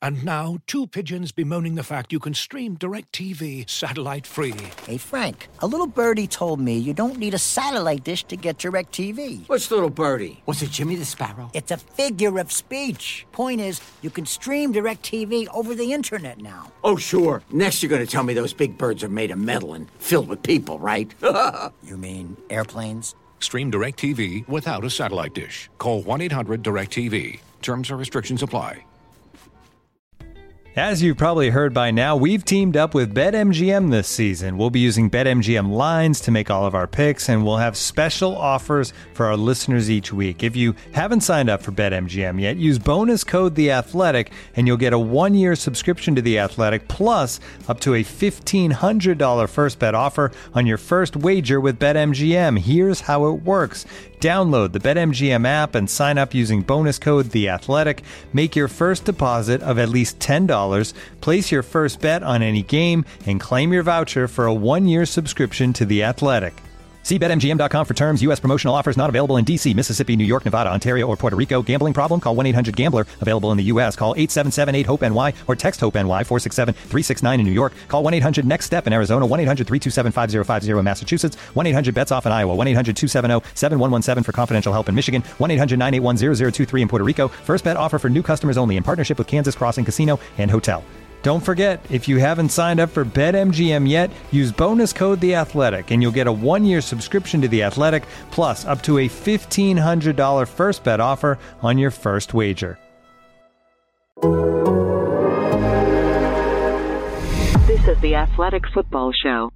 And now, two pigeons bemoaning the fact you can stream DirecTV satellite-free. Hey, Frank, a little birdie told me you don't need a satellite dish to get DirecTV. Which little birdie? Was it Jimmy the Sparrow? It's a figure of speech. Point is, you can stream DirecTV over the internet now. Oh, sure. Next you're going to tell me those big birds are made of metal and filled with people, right? You mean airplanes? Stream DirecTV without a satellite dish. Call 1-800-DirecTV. Terms and restrictions apply. As you've probably heard by now, we've teamed up with BetMGM this season. We'll be using BetMGM lines to make all of our picks, and we'll have special offers for our listeners each week. If you haven't signed up for BetMGM yet, use bonus code The Athletic, and you'll get a 1-year subscription to The Athletic, plus up to a $1,500 first bet offer on your first wager with BetMGM. Here's how it works. Download the BetMGM app and sign up using bonus code The Athletic. Make your first deposit of at least $10. Place your first bet on any game and claim your voucher for a 1-year subscription to The Athletic. See BetMGM.com for terms. U.S. promotional offers not available in D.C., Mississippi, New York, Nevada, Ontario, or Puerto Rico. Gambling problem? Call 1-800-GAMBLER. Available in the U.S. Call 877-8-HOPE-NY or text HOPE-NY 467-369 in New York. Call 1-800-NEXT-STEP in Arizona. 1-800-327-5050 in Massachusetts. 1-800-BETS-OFF in Iowa. 1-800-270-7117 for confidential help in Michigan. 1-800-981-0023 in Puerto Rico. First bet offer for new customers only in partnership with Kansas Crossing Casino and Hotel. Don't forget, if you haven't signed up for BetMGM yet, use bonus code The Athletic, and you'll get a 1-year subscription to The Athletic, plus up to a $1,500 first bet offer on your first wager. This is the Athletic Football Show.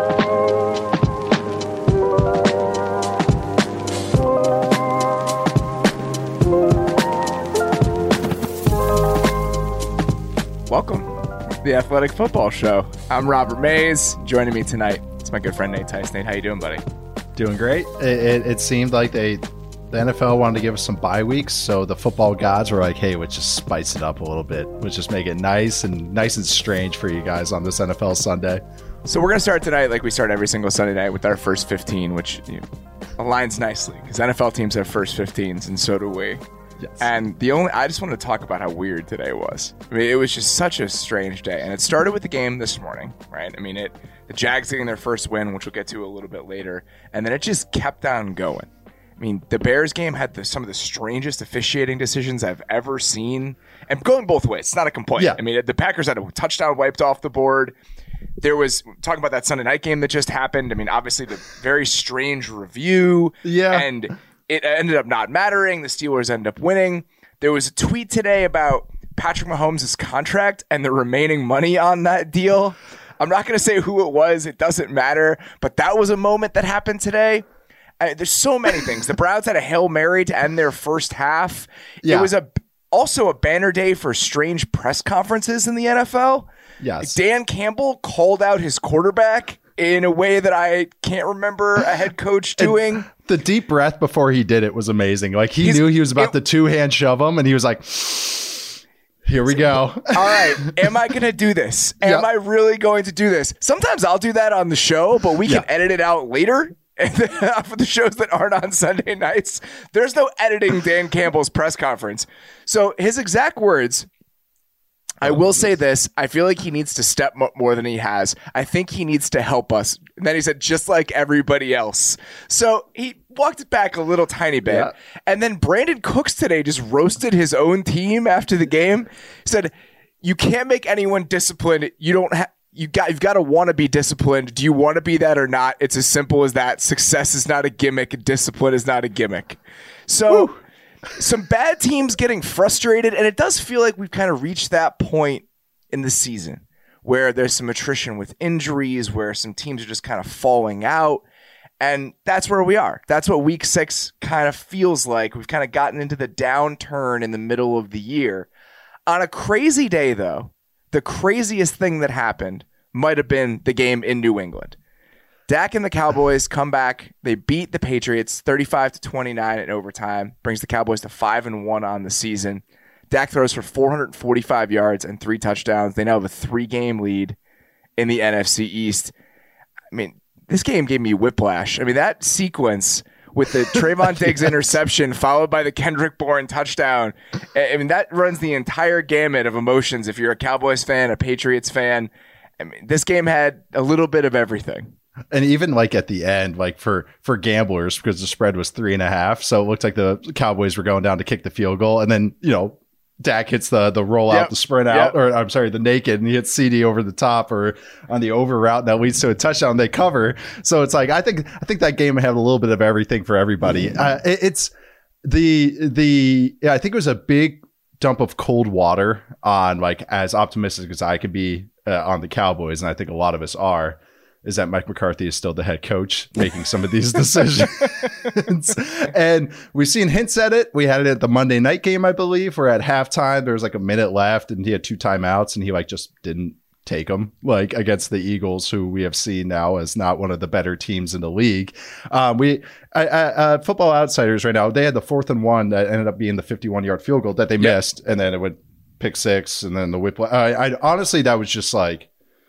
Welcome to the Athletic Football Show. I'm Robert Mays. Joining me tonight, it's my good friend Nate Tice. Nate, how you doing, buddy? Doing great. It seemed like the NFL wanted to give us some bye weeks, so the football gods were like, hey, let's just spice it up a little bit. Let's just make it nice and strange for you guys on this NFL Sunday. So we're going to start tonight like we start every single Sunday night with our first 15, which aligns nicely because NFL teams have first 15s, and so do we. Yes. And I just wanted to talk about how weird today was. I mean, it was just such a strange day. And it started with the game this morning, right? I mean, the Jags getting their first win, which we'll get to a little bit later. And then it just kept on going. I mean, the Bears game had some of the strangest officiating decisions I've ever seen. And going both ways. It's not a complaint. Yeah. I mean, the Packers had a touchdown wiped off the board. There was, talking about that Sunday night game that just happened. I mean, obviously the very strange review. Yeah. And it ended up not mattering. The Steelers ended up winning. There was a tweet today about Patrick Mahomes' contract and the remaining money on that deal. I'm not going to say who it was. It doesn't matter. But that was a moment that happened today. There's so many things. The Browns had a Hail Mary to end their first half. Yeah. It was also a banner day for strange press conferences in the NFL. Yes. Dan Campbell called out his quarterback in a way that I can't remember a head coach doing. And the deep breath before he did it was amazing. Like he knew he was about to two-hand shove him, and he was like, here we go. All right. Am I going to do this? Am I really going to do this? Sometimes I'll do that on the show, but we can edit it out later. And for the shows that aren't on Sunday nights, there's no editing Dan Campbell's press conference. So his exact words, I will say this. I feel like he needs to step more than he has. I think he needs to help us. And then he said, just like everybody else. So he walked it back a little tiny bit. Yeah. And then Brandon Cooks today just roasted his own team after the game. He said, you can't make anyone disciplined. You've got to want to be disciplined. Do you want to be that or not? It's as simple as that. Success is not a gimmick. Discipline is not a gimmick. So... Woo. Some bad teams getting frustrated, and it does feel like we've kind of reached that point in the season where there's some attrition with injuries, where some teams are just kind of falling out, and that's where we are. That's what Week 6 kind of feels like. We've kind of gotten into the downturn in the middle of the year. On a crazy day, though, the craziest thing that happened might have been the game in New England. Dak and the Cowboys come back. They beat the Patriots 35-29 in overtime. Brings the Cowboys to 5-1 on the season. Dak throws for 445 yards and 3 touchdowns. They now have a 3-game lead in the NFC East. I mean, this game gave me whiplash. I mean, that sequence with the Trayvon Diggs interception followed by the Kendrick Bourne touchdown. I mean, that runs the entire gamut of emotions. If you're a Cowboys fan, a Patriots fan, I mean, this game had a little bit of everything. And even like at the end, like for gamblers, because the spread was 3.5, so it looked like the Cowboys were going down to kick the field goal, and then Dak hits the roll out, the sprint out, or I'm sorry, the naked, and he hits CD over the top or on the over route that leads to a touchdown. They cover, so it's like I think that game had a little bit of everything for everybody. It's I think it was a big dump of cold water on, like, as optimistic as I could be on the Cowboys, and I think a lot of us are. Is that Mike McCarthy is still the head coach making some of these decisions. And we've seen hints at it. We had it at the Monday night game, I believe, where at halftime, there was like a minute left and he had 2 timeouts and he just didn't take them, like against the Eagles, who we have seen now as not one of the better teams in the league. Football Outsiders right now, they had the 4th and 1 that ended up being the 51-yard field goal that they missed. And then it would pick 6 and then the whip. I honestly, that was just like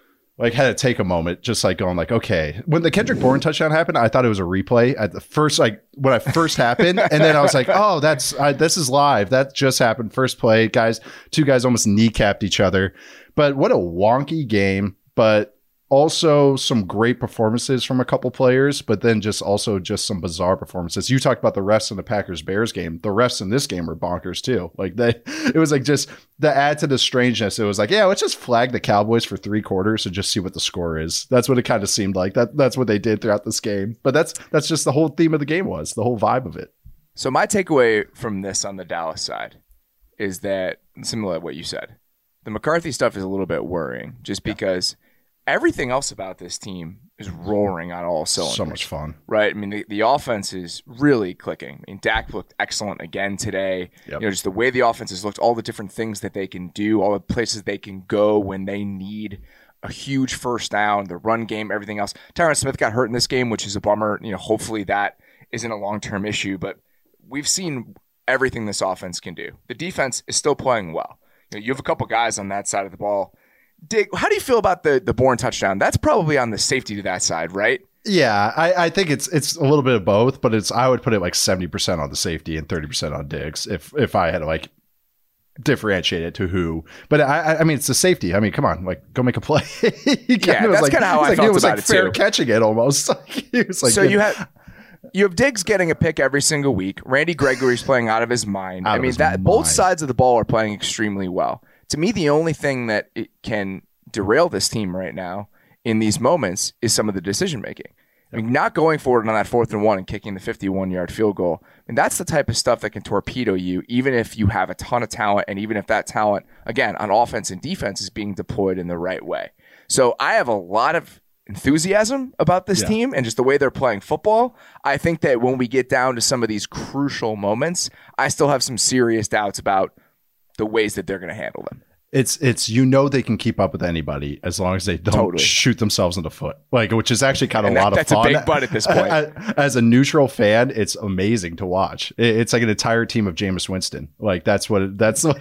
had to take a moment, just like going like, okay. When the Kendrick Bourne touchdown happened, I thought it was a replay at the first, like when it first happened. And then I was like, oh, this is live. That just happened. First play, two guys almost kneecapped each other. But what a wonky game, but also some great performances from a couple players, but then just some bizarre performances. You talked about the refs in the Packers-Bears game. The refs in this game were bonkers too. Like it was like just the add to the strangeness. It was like, yeah, let's just flag the Cowboys for 3 quarters and just see what the score is. That's what it kind of seemed like. That's what they did throughout this game. But that's just the whole theme of the game was, the whole vibe of it. So my takeaway from this on the Dallas side is that, similar to what you said, the McCarthy stuff is a little bit worrying just because everything else about this team is roaring on all cylinders. So much fun. Right? I mean, the offense is really clicking. I mean, Dak looked excellent again today. Yep. Just the way the offense has looked, all the different things that they can do, all the places they can go when they need a huge first down, the run game, everything else. Tyron Smith got hurt in this game, which is a bummer. Hopefully that isn't a long-term issue, but we've seen everything this offense can do. The defense is still playing well. You have a couple guys on that side of the ball. Dig, how do you feel about the Bourne touchdown? That's probably on the safety to that side, right? Yeah, I think it's a little bit of both, but I would put it like 70% on the safety and 30% on Diggs if I had to like differentiate it to who. But I mean, it's the safety. I mean, come on, like go make a play. That's kind of how I felt about it too. It was like fair catching it almost. It was like, so you have Diggs getting a pick every single week. Randy Gregory's playing out of his mind. Both sides of the ball are playing extremely well. To me, the only thing that it can derail this team right now in these moments is some of the decision making. I mean, not going forward on that 4th and 1 and kicking the 51-yard field goal. I mean, that's the type of stuff that can torpedo you, even if you have a ton of talent, and even if that talent, again, on offense and defense, is being deployed in the right way. So I have a lot of enthusiasm about this team and just the way they're playing football. I think that when we get down to some of these crucial moments, I still have some serious doubts about the ways that they're going to handle them. It's they can keep up with anybody as long as they don't shoot themselves in the foot, like, which is actually kind of a lot of fun. That's a big butt at this point. As a neutral fan, it's amazing to watch. It's like an entire team of Jameis Winston. Like that's what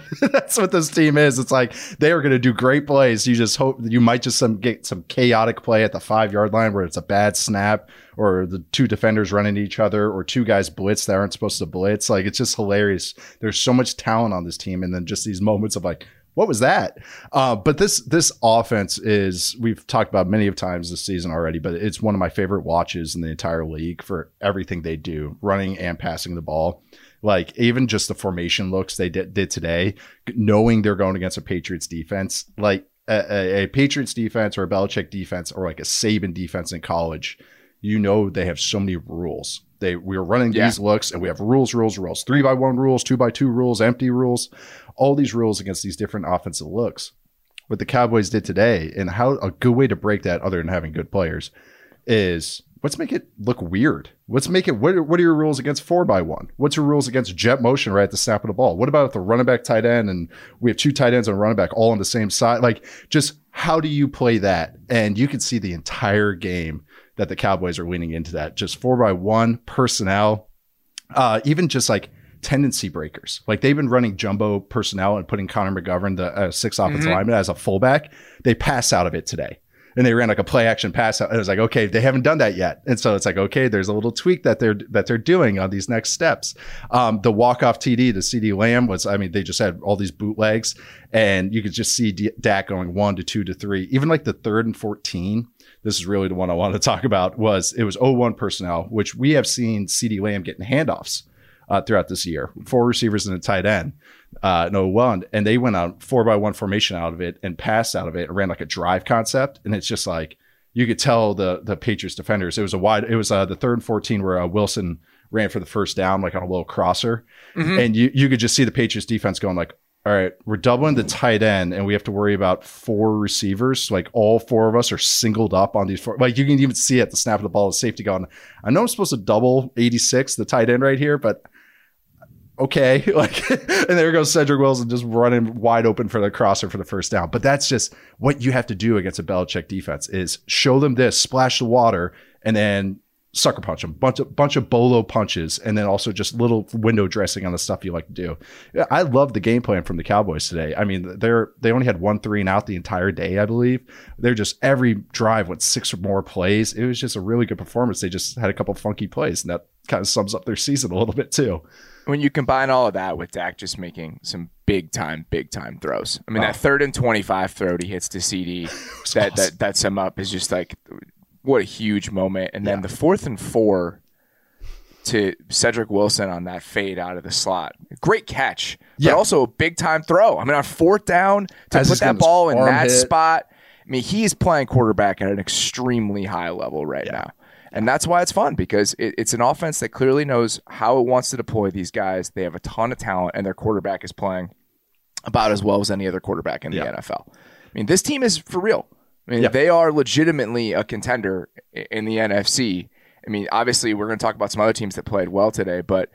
this team is. It's like they are going to do great plays. You just hope you might just get some chaotic play at the 5-yard line where it's a bad snap or the 2 defenders run into each other or 2 guys blitz that aren't supposed to blitz. Like it's just hilarious. There's so much talent on this team, and then just these moments of like, what was that? But this offense is, we've talked about many of times this season already, but it's one of my favorite watches in the entire league for everything they do, running and passing the ball. Like even just the formation looks they did today, knowing they're going against a Patriots defense, like a Patriots defense or a Belichick defense or like a Saban defense in college. They have so many rules. We're running these looks and we have rules, 3-by-1 rules, 2-by-2 rules, empty rules, all these rules against these different offensive looks. What the Cowboys did today, and how a good way to break that other than having good players is, let's make it look weird. Let's make it, what are your rules against 4-by-1? What's your rules against jet motion right at the snap of the ball? What about if the running back tight end and we have 2 tight ends and a running back all on the same side? Like just how do you play that? And you can see the entire game that the Cowboys are leaning into that. Just 4-by-1 personnel, even just like tendency breakers. Like they've been running jumbo personnel and putting Connor McGovern, the 6th offensive lineman, as a fullback. They pass out of it today. and they ran like a play action pass out. And it was like, okay, they haven't done that yet. And so it's like, okay, there's a little tweak that they're doing on these next steps. The walk-off TD to CeeDee Lamb was, I mean, they just had all these bootlegs, and you could just see Dak going 1 to 2 to 3, even like the 3rd and 14. This is really the one I wanted to talk about. It was 0-1 personnel, which we have seen CeeDee Lamb getting handoffs throughout this year, 4 receivers and a tight end. No one, and they went on 4-by-1 formation out of it and passed out of it and ran like a drive concept. And it's just like, you could tell the Patriots defenders, it was the 3rd and 14 where Wilson ran for the first down, like on a little crosser. Mm-hmm. And you could just see the Patriots defense going like, all right, we're doubling the tight end and we have to worry about 4 receivers. Like all 4 of us are singled up on these 4. Like you can even see at the snap of the ball, the safety going, I know I'm supposed to double 86, the tight end right here, but okay. Like, and there goes Cedric Wilson just running wide open for the crosser for the first down. But that's just what you have to do against a Belichick defense is show them this, splash the water, and then sucker punch them, bunch of bolo punches, and then also just little window dressing on the stuff you like to do. I love the game plan from the Cowboys today. I mean, they only had 1 3 and out the entire day, I believe. They're just every drive went 6 or more plays. It was just a really good performance. They just had a couple funky plays, and that kind of sums up their season a little bit too. When you combine all of that with Dak just making some big time throws. I mean, that 3rd and 25 throw he hits to CD that sum up is just like, what a huge moment. And then the 4th and 4 to Cedric Wilson on that fade out of the slot. Great catch, but also a big time throw. I mean, on 4th down to put that ball in that spot. I mean, he's playing quarterback at an extremely high level right now. And that's why it's fun, because it's an offense that clearly knows how it wants to deploy these guys. They have a ton of talent, and their quarterback is playing about as well as any other quarterback in the NFL. I mean, this team is for real. I mean, they are legitimately a contender in the NFC. I mean, obviously, we're going to talk about some other teams that played well today, but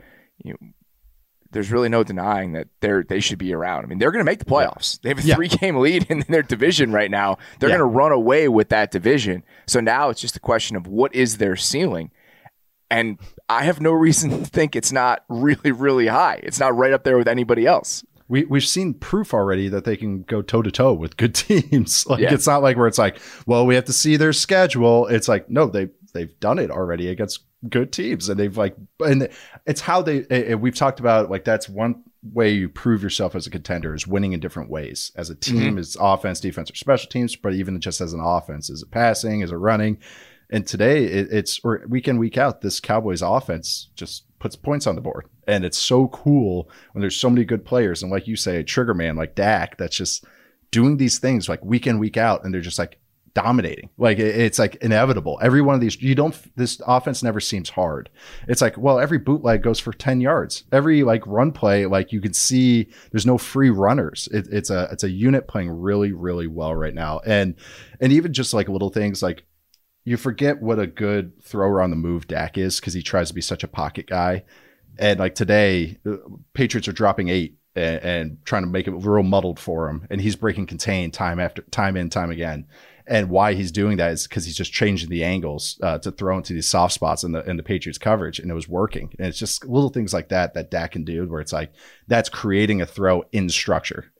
there's really no denying that they should be around. I mean, they're going to make the playoffs. They have a 3-game lead in their division right now. They're going to run away with that division. So now it's just a question of what is their ceiling. And I have no reason to think it's not really, really high. It's not right up there with anybody else. We've seen proof already that they can go toe-to-toe with good teams. Like it's not like where it's like, well, we have to see their schedule. It's like, no, they've done it already against good teams, and and it's how we've talked about, like, that's one way you prove yourself as a contender is winning in different ways as a team, is offense, defense, or special teams, but even just as an offense, is it passing, is it running? And today it's week in, week out, this Cowboys offense just puts points on the board, and it's so cool when there's so many good players, and like you say, a trigger man like Dak that's just doing these things like week in, week out, and they're just like dominating. Like it's like inevitable. Every one of these, this offense never seems hard. It's like, well, every bootleg goes for 10 yards. Every like run play, like you can see there's no free runners. It's a unit playing really, really well right now. And even just like little things, like you forget what a good thrower on the move Dak is, because he tries to be such a pocket guy. And like today, Patriots are dropping 8 and trying to make it real muddled for him. And he's breaking contain time after time in, time again. And why he's doing that is because he's just changing the angles to throw into these soft spots in the Patriots coverage, and it was working. And it's just little things like that Dak can do, where it's like that's creating a throw in structure.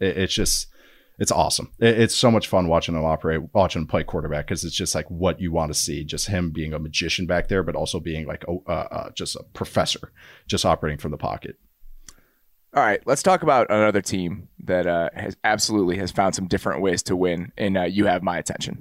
It's awesome. It's so much fun watching him play quarterback, because it's just like what you want to see. Just him being a magician back there, but also being like just a professor, just operating from the pocket. All right, let's talk about another team that has found some different ways to win, and you have my attention.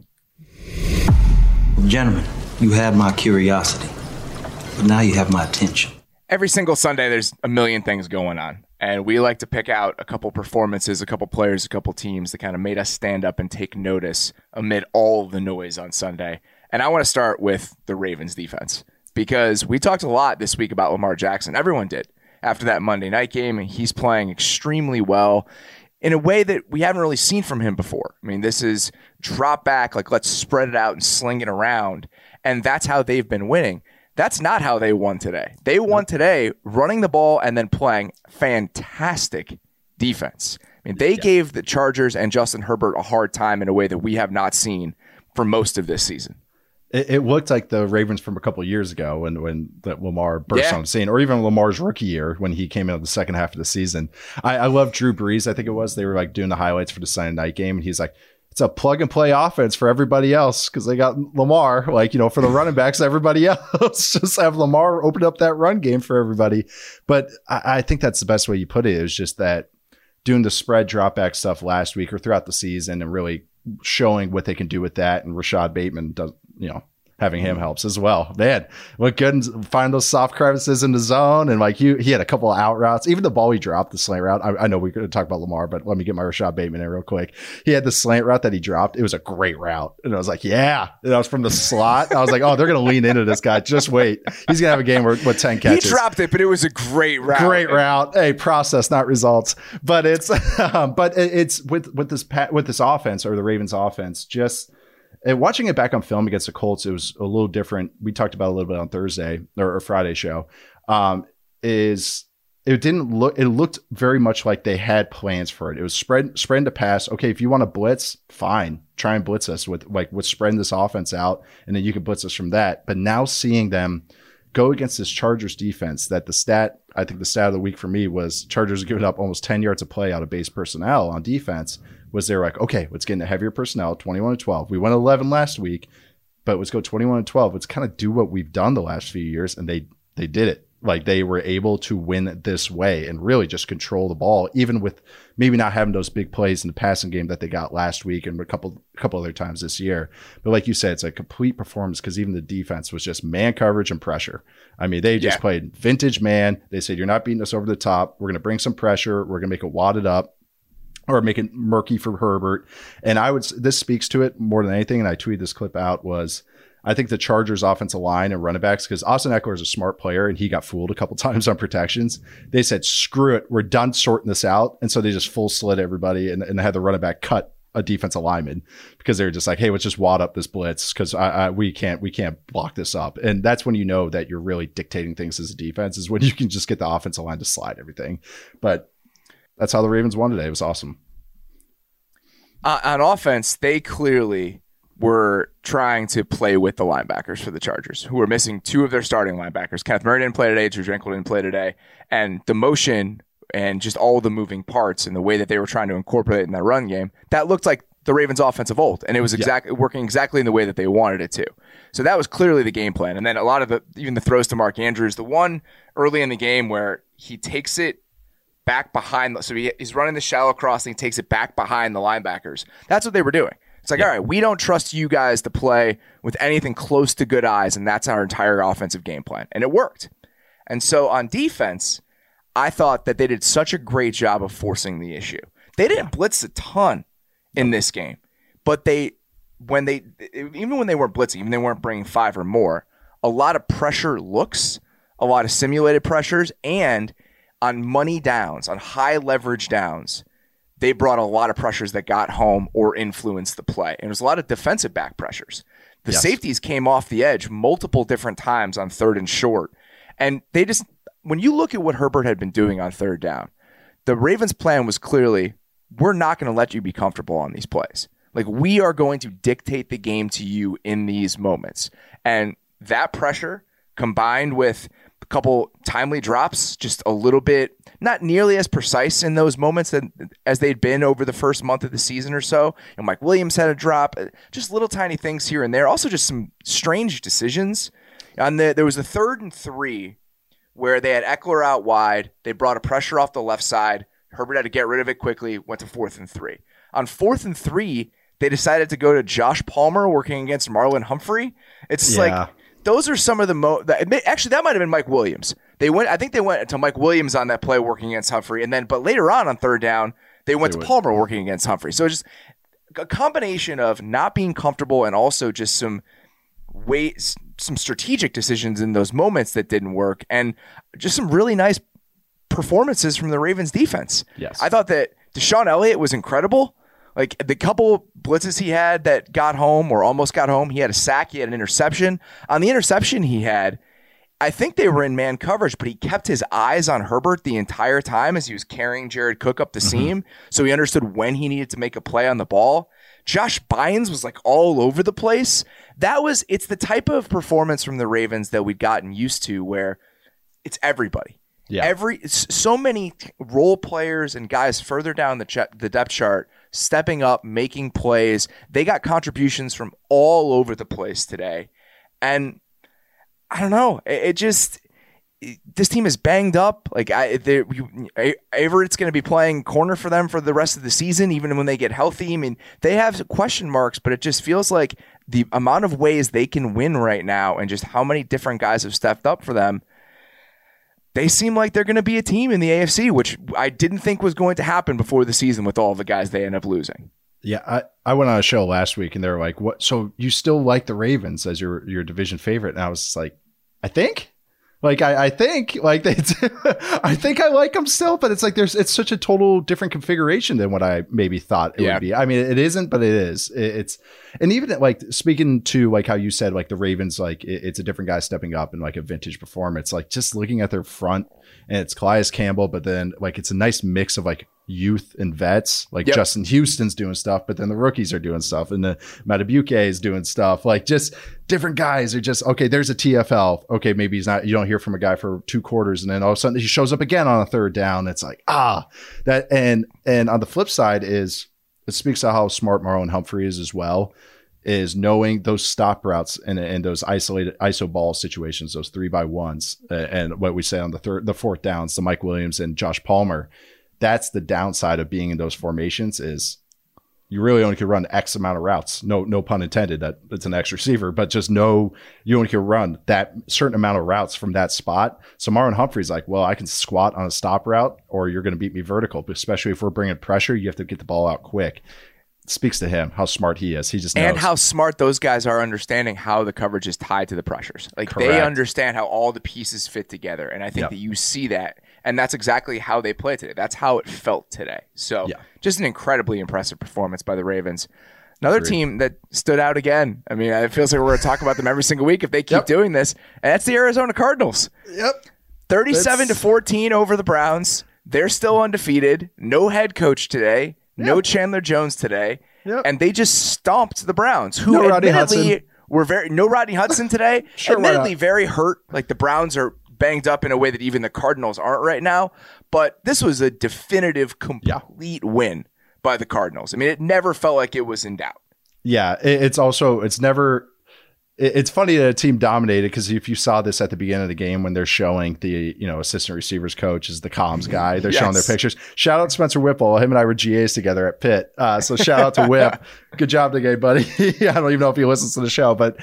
Gentlemen, you have my curiosity, but now you have my attention. Every single Sunday, there's a million things going on, and we like to pick out a couple performances, a couple players, a couple teams that kind of made us stand up and take notice amid all of the noise on Sunday. And I want to start with the Ravens defense, because we talked a lot this week about Lamar Jackson. Everyone did. After that Monday night game, and he's playing extremely well in a way that we haven't really seen from him before. I mean, this is drop back, like let's spread it out and sling it around, and that's how they've been winning. That's not how they won today. They won today running the ball and then playing fantastic defense. I mean, they gave the Chargers and Justin Herbert a hard time in a way that we have not seen for most of this season. It looked like the Ravens from a couple of years ago when Lamar burst on the scene, or even Lamar's rookie year when he came in the second half of the season. I love Drew Brees. I think it was, they were like doing the highlights for the Sunday night game, and he's like, it's a plug and play offense for everybody else because they got Lamar. Like, you know, for the running backs, everybody else just have Lamar open up that run game for everybody. But I think that's the best way you put it, is just that doing the spread drop back stuff last week or throughout the season and really showing what they can do with that. And Rashad Bateman does, you know, having him helps as well. Man, look good and find those soft crevices in the zone. And like he had a couple of out routes. Even the ball he dropped, the slant route. I know we're going to talk about Lamar, but let me get my Rashad Bateman in real quick. He had the slant route that he dropped. It was a great route. And I was like, yeah. And I was from the slot. I was like, oh, they're going to lean into this guy. Just wait. He's going to have a game with 10 catches. He dropped it, but it was a great route. Great route. Hey, process, not results. But it's with this offense, or the Ravens offense, just and watching it back on film against the Colts, it was a little different. We talked about it a little bit on Thursday or Friday show. It looked very much like they had plans for it. It was spread to pass. Okay, if you want to blitz, fine. Try and blitz us with spreading this offense out, and then you can blitz us from that. But now seeing them go against this Chargers defense, I think the stat of the week for me was Chargers giving up almost 10 yards of play out of base personnel on defense. Was they're like, okay, let's get into heavier personnel, 21-12. We went 11 last week, but let's go 21-12. Let's kind of do what we've done the last few years, and they did it. Like, they were able to win this way and really just control the ball, even with maybe not having those big plays in the passing game that they got last week and a couple other times this year. But like you said, it's a complete performance because even the defense was just man coverage and pressure. I mean, they just played vintage man. They said, you're not beating us over the top. We're going to bring some pressure. We're going to make it wadded up, or make it murky for Herbert. And this speaks to it more than anything. And I tweeted this clip out was, I think the Chargers offensive line and running backs, because Austin Eckler is a smart player and he got fooled a couple times on protections. They said, screw it. We're done sorting this out. And so they just full slid everybody and had the running back cut a defensive lineman because they were just like, hey, let's just wad up this blitz because we can't block this up. And that's when you know that you're really dictating things as a defense, is when you can just get the offensive line to slide everything. But that's how the Ravens won today. It was awesome. On offense, they clearly were trying to play with the linebackers for the Chargers, who were missing two of their starting linebackers. Kenneth Murray didn't play today. Drew Drinkle didn't play today. And the motion and just all the moving parts and the way that they were trying to incorporate it in that run game, that looked like the Ravens' offense of old. And it was working exactly in the way that they wanted it to. So that was clearly the game plan. And then a lot of even the throws to Mark Andrews, the one early in the game where he takes it back behind. So he's running the shallow crossing, takes it back behind the linebackers. That's what they were doing. It's like, all right, we don't trust you guys to play with anything close to good eyes, and that's our entire offensive game plan. And it worked. And so on defense, I thought that they did such a great job of forcing the issue. They didn't blitz a ton in this game, but even when they weren't blitzing, even they weren't bringing 5 or more, a lot of pressure looks, a lot of simulated pressures, and on money downs, on high leverage downs, they brought a lot of pressures that got home or influenced the play. And there's a lot of defensive back pressures. The safeties came off the edge multiple different times on 3rd and short. And they just, when you look at what Herbert had been doing on 3rd down, the Ravens' plan was clearly, we're not going to let you be comfortable on these plays. Like, we are going to dictate the game to you in these moments. And that pressure combined with a couple timely drops, just a little bit, not nearly as precise in those moments as they'd been over the first month of the season or so. And Mike Williams had a drop, just little tiny things here and there. Also just some strange decisions. There was a 3rd and 3 where they had Eckler out wide. They brought a pressure off the left side. Herbert had to get rid of it quickly, went to 4th and 3. On 4th and 3, they decided to go to Josh Palmer working against Marlon Humphrey. It's like, those are some of the actually, that might have been Mike Williams. I think they went to Mike Williams on that play working against Humphrey, but later on 3rd down, they went to Palmer working against Humphrey. So just a combination of not being comfortable and also just some strategic decisions in those moments that didn't work, and just some really nice performances from the Ravens defense. Yes. I thought that Deshaun Elliott was incredible. Like, the couple blitzes he had that got home or almost got home, he had a sack, he had an interception. On the interception he had, I think they were in man coverage, but he kept his eyes on Herbert the entire time as he was carrying Jared Cook up the seam. So he understood when he needed to make a play on the ball. Josh Bynes was like all over the place. It's the type of performance from the Ravens that we'd gotten used to where it's everybody. Yeah. So many role players and guys further down the depth chart stepping up, making plays. They got contributions from all over the place today. And I don't know. This team is banged up. Like Averett's going to be playing corner for them for the rest of the season, even when they get healthy. I mean, they have question marks, but it just feels like the amount of ways they can win right now and just how many different guys have stepped up for them. They seem like they're going to be a team in the AFC, which I didn't think was going to happen before the season with all the guys they end up losing. Yeah, I went on a show last week and they were like, "What? So you still like the Ravens as your division favorite?" And I was like, "I think." Like I think like I think I like them still, but it's like it's such a total different configuration than what I maybe thought it would be. I mean, it isn't, but it is. It's and even like speaking to like how you said like the Ravens, like it's a different guy stepping up in like a vintage performance. Like just looking at their front, and it's Calais Campbell, but then like it's a nice mix of like youth and vets. Like Justin Houston's doing stuff, but then the rookies are doing stuff, and the Matabuke is doing stuff. Like just different guys are just okay. There's a TFL. Okay, maybe he's not. You don't hear from a guy for 2 quarters, and then all of a sudden he shows up again on a 3rd down. It's like that. And on the flip side is it speaks to how smart Marlon Humphrey is as well. Is knowing those stop routes and those isolated ISO ball situations, those 3x1s, and what we say on the 4th downs, the Mike Williams and Josh Palmer. That's the downside of being in those formations is you really only can run X amount of routes. No pun intended that it's an X receiver, but just know you only can run that certain amount of routes from that spot. So Marlon Humphrey's like, well, I can squat on a stop route or you're going to beat me vertical, but especially if we're bringing pressure, you have to get the ball out quick. It speaks to him, how smart he is. He just knows. And how smart those guys are understanding how the coverage is tied to the pressures. Like Correct. They understand how all the pieces fit together. And I think that you see that. And that's exactly how they play today. That's how it felt today. So just an incredibly impressive performance by the Ravens. Another team that stood out again. I mean, it feels like we're going to talk about them every single week if they keep doing this. And that's the Arizona Cardinals. 37-14 over the Browns. They're still undefeated. No head coach today. No Chandler Jones today. And they just stomped the Browns, who admittedly were no Rodney Hudson today. Admittedly very hurt. Like the Browns are banged up in a way that even the Cardinals aren't right now. But this was a definitive, complete win by the Cardinals. I mean, it never felt like it was in doubt. Yeah, it's funny that a team dominated because if you saw this at the beginning of the game when they're showing the assistant receivers coach is the comms guy, they're showing their pictures. Shout out to Spencer Whipple. Him and I were GAs together at Pitt. So shout out to Whip. Good job today, buddy. I don't even know if he listens to the show, but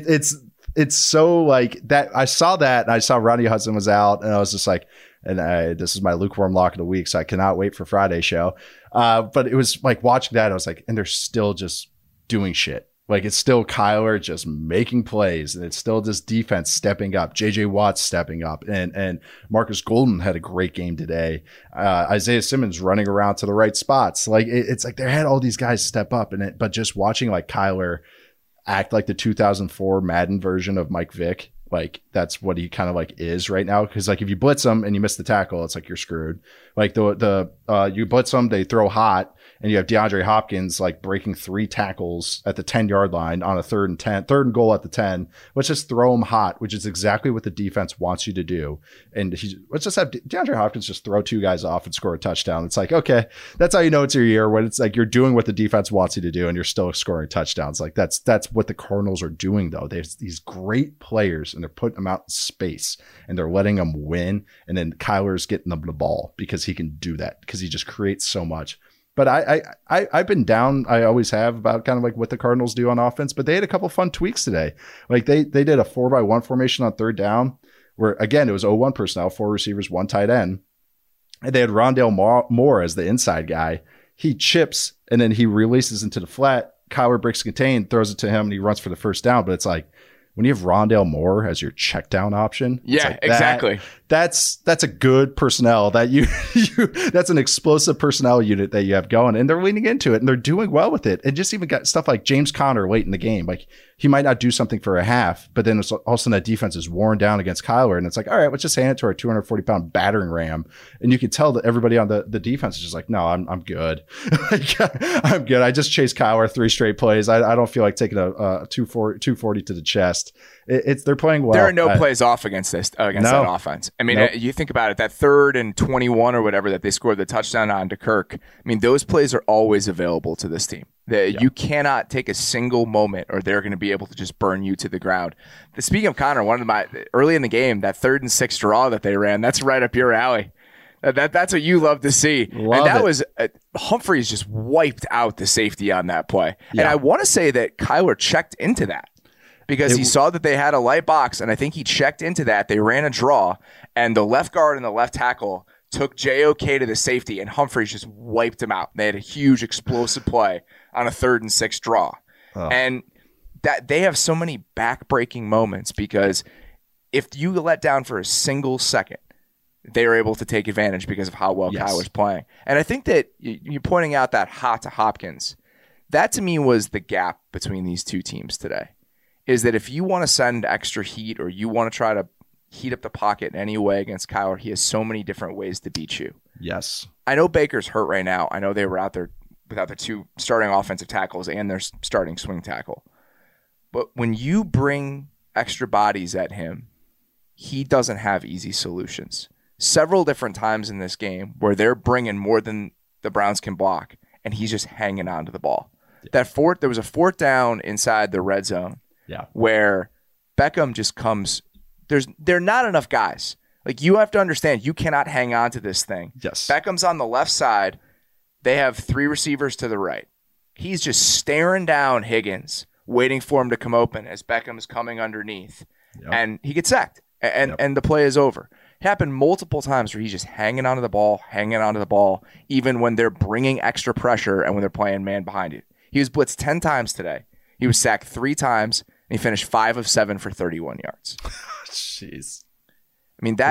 it's so like that. I saw that and I saw Rodney Hudson was out and I was just like, this is my lukewarm lock of the week, so I cannot wait for Friday's show. But it was like watching that, I was like, and they're still just doing shit. Like it's still Kyler just making plays, and it's still this defense stepping up. JJ Watt's stepping up, and Marcus Golden had a great game today. Isaiah Simmons running around to the right spots. Like it's like they had all these guys step up, but just watching like Kyler act like the 2004 Madden version of Mike Vick. Like that's what he kind of like is right now. Cause like if you blitz him and you miss the tackle, it's like you're screwed. Like you blitz them, they throw hot, and you have DeAndre Hopkins like breaking 3 tackles at the 10-yard line on a 3rd and goal at the 10. Let's just throw him hot, which is exactly what the defense wants you to do. And let's just have DeAndre Hopkins just throw 2 guys off and score a touchdown. It's like, okay, that's how you know it's your year, when it's like you're doing what the defense wants you to do and you're still scoring touchdowns. Like that's what the Cardinals are doing though. They have these great players and they're putting them out in space and they're letting them win. And then Kyler's getting them the ball because he can do that because he just creates so much. But I've been down. I always have about kind of like what the Cardinals do on offense, but they had a couple fun tweaks today. Like they did a 4x1 formation on 3rd down where again, it was 0-1 personnel, 4 receivers, 1 tight end. And they had Rondale Moore as the inside guy. He chips and then he releases into the flat. Kyler breaks contain, throws it to him and he runs for the 1st down. But it's like, when you have Rondale Moore as your check down option. Yeah, like exactly. That's a good personnel that you that's an explosive personnel unit that you have going, and they're leaning into it and they're doing well with it. And just even got stuff like James Conner late in the game. Like he might not do something for a half, but then all of a sudden that defense is worn down against Kyler. And it's like, all right, let's just hand it to our 240-pound battering ram. And you can tell that everybody on the defense is just like, no, I'm good. I'm good. I just chased Kyler 3 straight plays. I don't feel like taking a 240 to the chest. They're playing well. There are no plays off against that offense. I mean, you think about it, that 3rd and 21 or whatever that they scored the touchdown on to Kirk. I mean, those plays are always available to this team. You cannot take a single moment or they're going to be able to just burn you to the ground. Speaking of Connor, early in the game, that 3rd and 6 draw that they ran, that's right up your alley. That's what you love to see. Was Humphreys just wiped out the safety on that play. Yeah. And I want to say that Kyler checked into that because he saw that they had a light box, and I think he checked into that. They ran a draw, and the left guard and the left tackle took JOK to the safety, and Humphreys just wiped him out. They had a huge explosive play on a 3rd and 6 draw. Oh. And that they have so many back-breaking moments because if you let down for a single second, they are able to take advantage because of how well Kyler's playing. And I think that you're pointing out that hot to Hopkins. That to me was the gap between these two teams today, is that if you want to send extra heat or you want to try to heat up the pocket in any way against Kyler, he has so many different ways to beat you. Yes. I know Baker's hurt right now. I know they were out there without their 2 starting offensive tackles and their starting swing tackle. But when you bring extra bodies at him, he doesn't have easy solutions. Several different times in this game where they're bringing more than the Browns can block, and he's just hanging on to the ball. Yeah. There was a 4th down inside the red zone where Beckham just comes. There are not enough guys. Like, you have to understand, you cannot hang on to this thing. Yes. Beckham's on the left side. They have 3 receivers to the right. He's just staring down Higgins, waiting for him to come open as Beckham's coming underneath. Yep. And he gets sacked, and the play is over. It happened multiple times where he's just hanging onto the ball, even when they're bringing extra pressure and when they're playing man behind it. He was blitzed 10 times today. He was sacked 3 times, and he finished 5 of 7 for 31 yards. Jeez. I mean,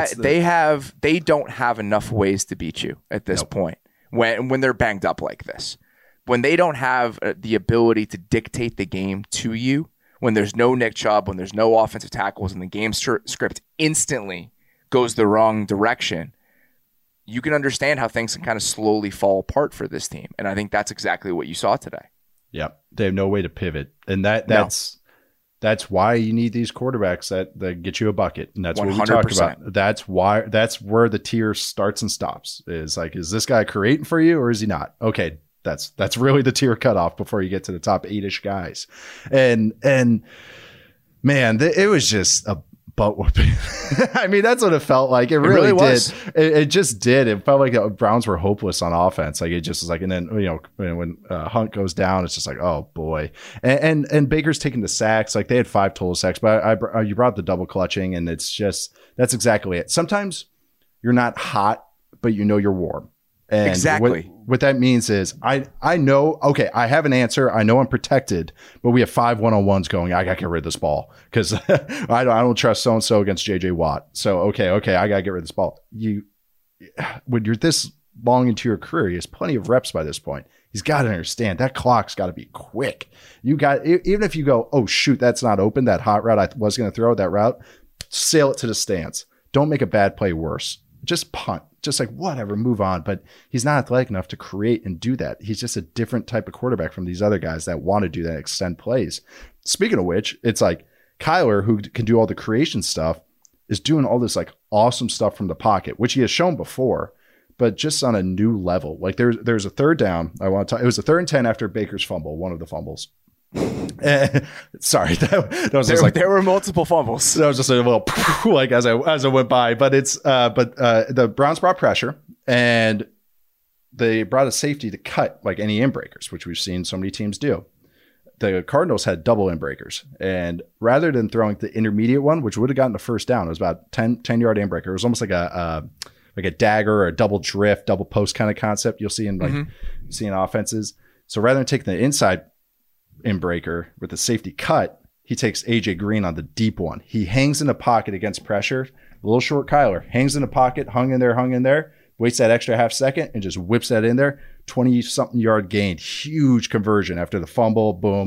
they don't have enough ways to beat you at this point when they're banged up like this. When they don't have the ability to dictate the game to you, when there's no Nick Chubb, when there's no offensive tackles, and the game script instantly goes the wrong direction, you can understand how things can kind of slowly fall apart for this team. And I think that's exactly what you saw today. Yeah. They have no way to pivot. And that's why you need these quarterbacks that get you a bucket. And that's 100%. What we talked about. That's where the tier starts and stops. Is this guy creating for you or is he not? Okay. That's really the tier cutoff before you get to the top 8-ish guys. And man, it was just a butt whooping. I mean, that's what it felt like. It really did. It just did. It felt like the Browns were hopeless on offense. Like, it just was like, and then, when Hunt goes down, it's just like, oh boy. And Baker's taking the sacks. Like, they had 5 total sacks, but you brought the double clutching, and it's just, that's exactly it. Sometimes you're not hot, but you're warm. And exactly. What that means is I know, okay, I have an answer. I know I'm protected, but we have 5 1-on-1s going. I got to get rid of this ball because I don't trust so-and-so against JJ Watt. So, okay, I got to get rid of this ball. When you're this long into your career, he has plenty of reps by this point. He's got to understand that clock's got to be quick. Even if you go, oh, shoot, that's not open, that hot route I was going to throw, that route, sail it to the stands. Don't make a bad play worse. Just punt. Just like, whatever, move on. But he's not athletic enough to create and do that. He's just a different type of quarterback from these other guys that want to do that, extend plays. Speaking of which, it's like Kyler, who can do all the creation stuff, is doing all this like awesome stuff from the pocket, which he has shown before, but just on a new level. Like there's a 3rd down. It was a 3rd and 10 after Baker's fumble, one of the fumbles. Sorry, that was just like there were multiple fumbles. That was just a little like as I went by, but the Browns brought pressure and they brought a safety to cut like any in-breakers, which we've seen so many teams do. The Cardinals had double in-breakers, and rather than throwing the intermediate one, which would have gotten the 1st down, it was about 10-yard in-breaker. It was almost like a dagger or a double drift, double post kind of concept you'll see in seeing offenses. So rather than taking the inside in-breaker with the safety cut, he takes AJ Green on the deep one. He hangs in the pocket against pressure. A little short Kyler hangs in the pocket, hung in there, waits that extra half second and just whips that in there. 20-something yard gain. Huge conversion after the fumble. Boom.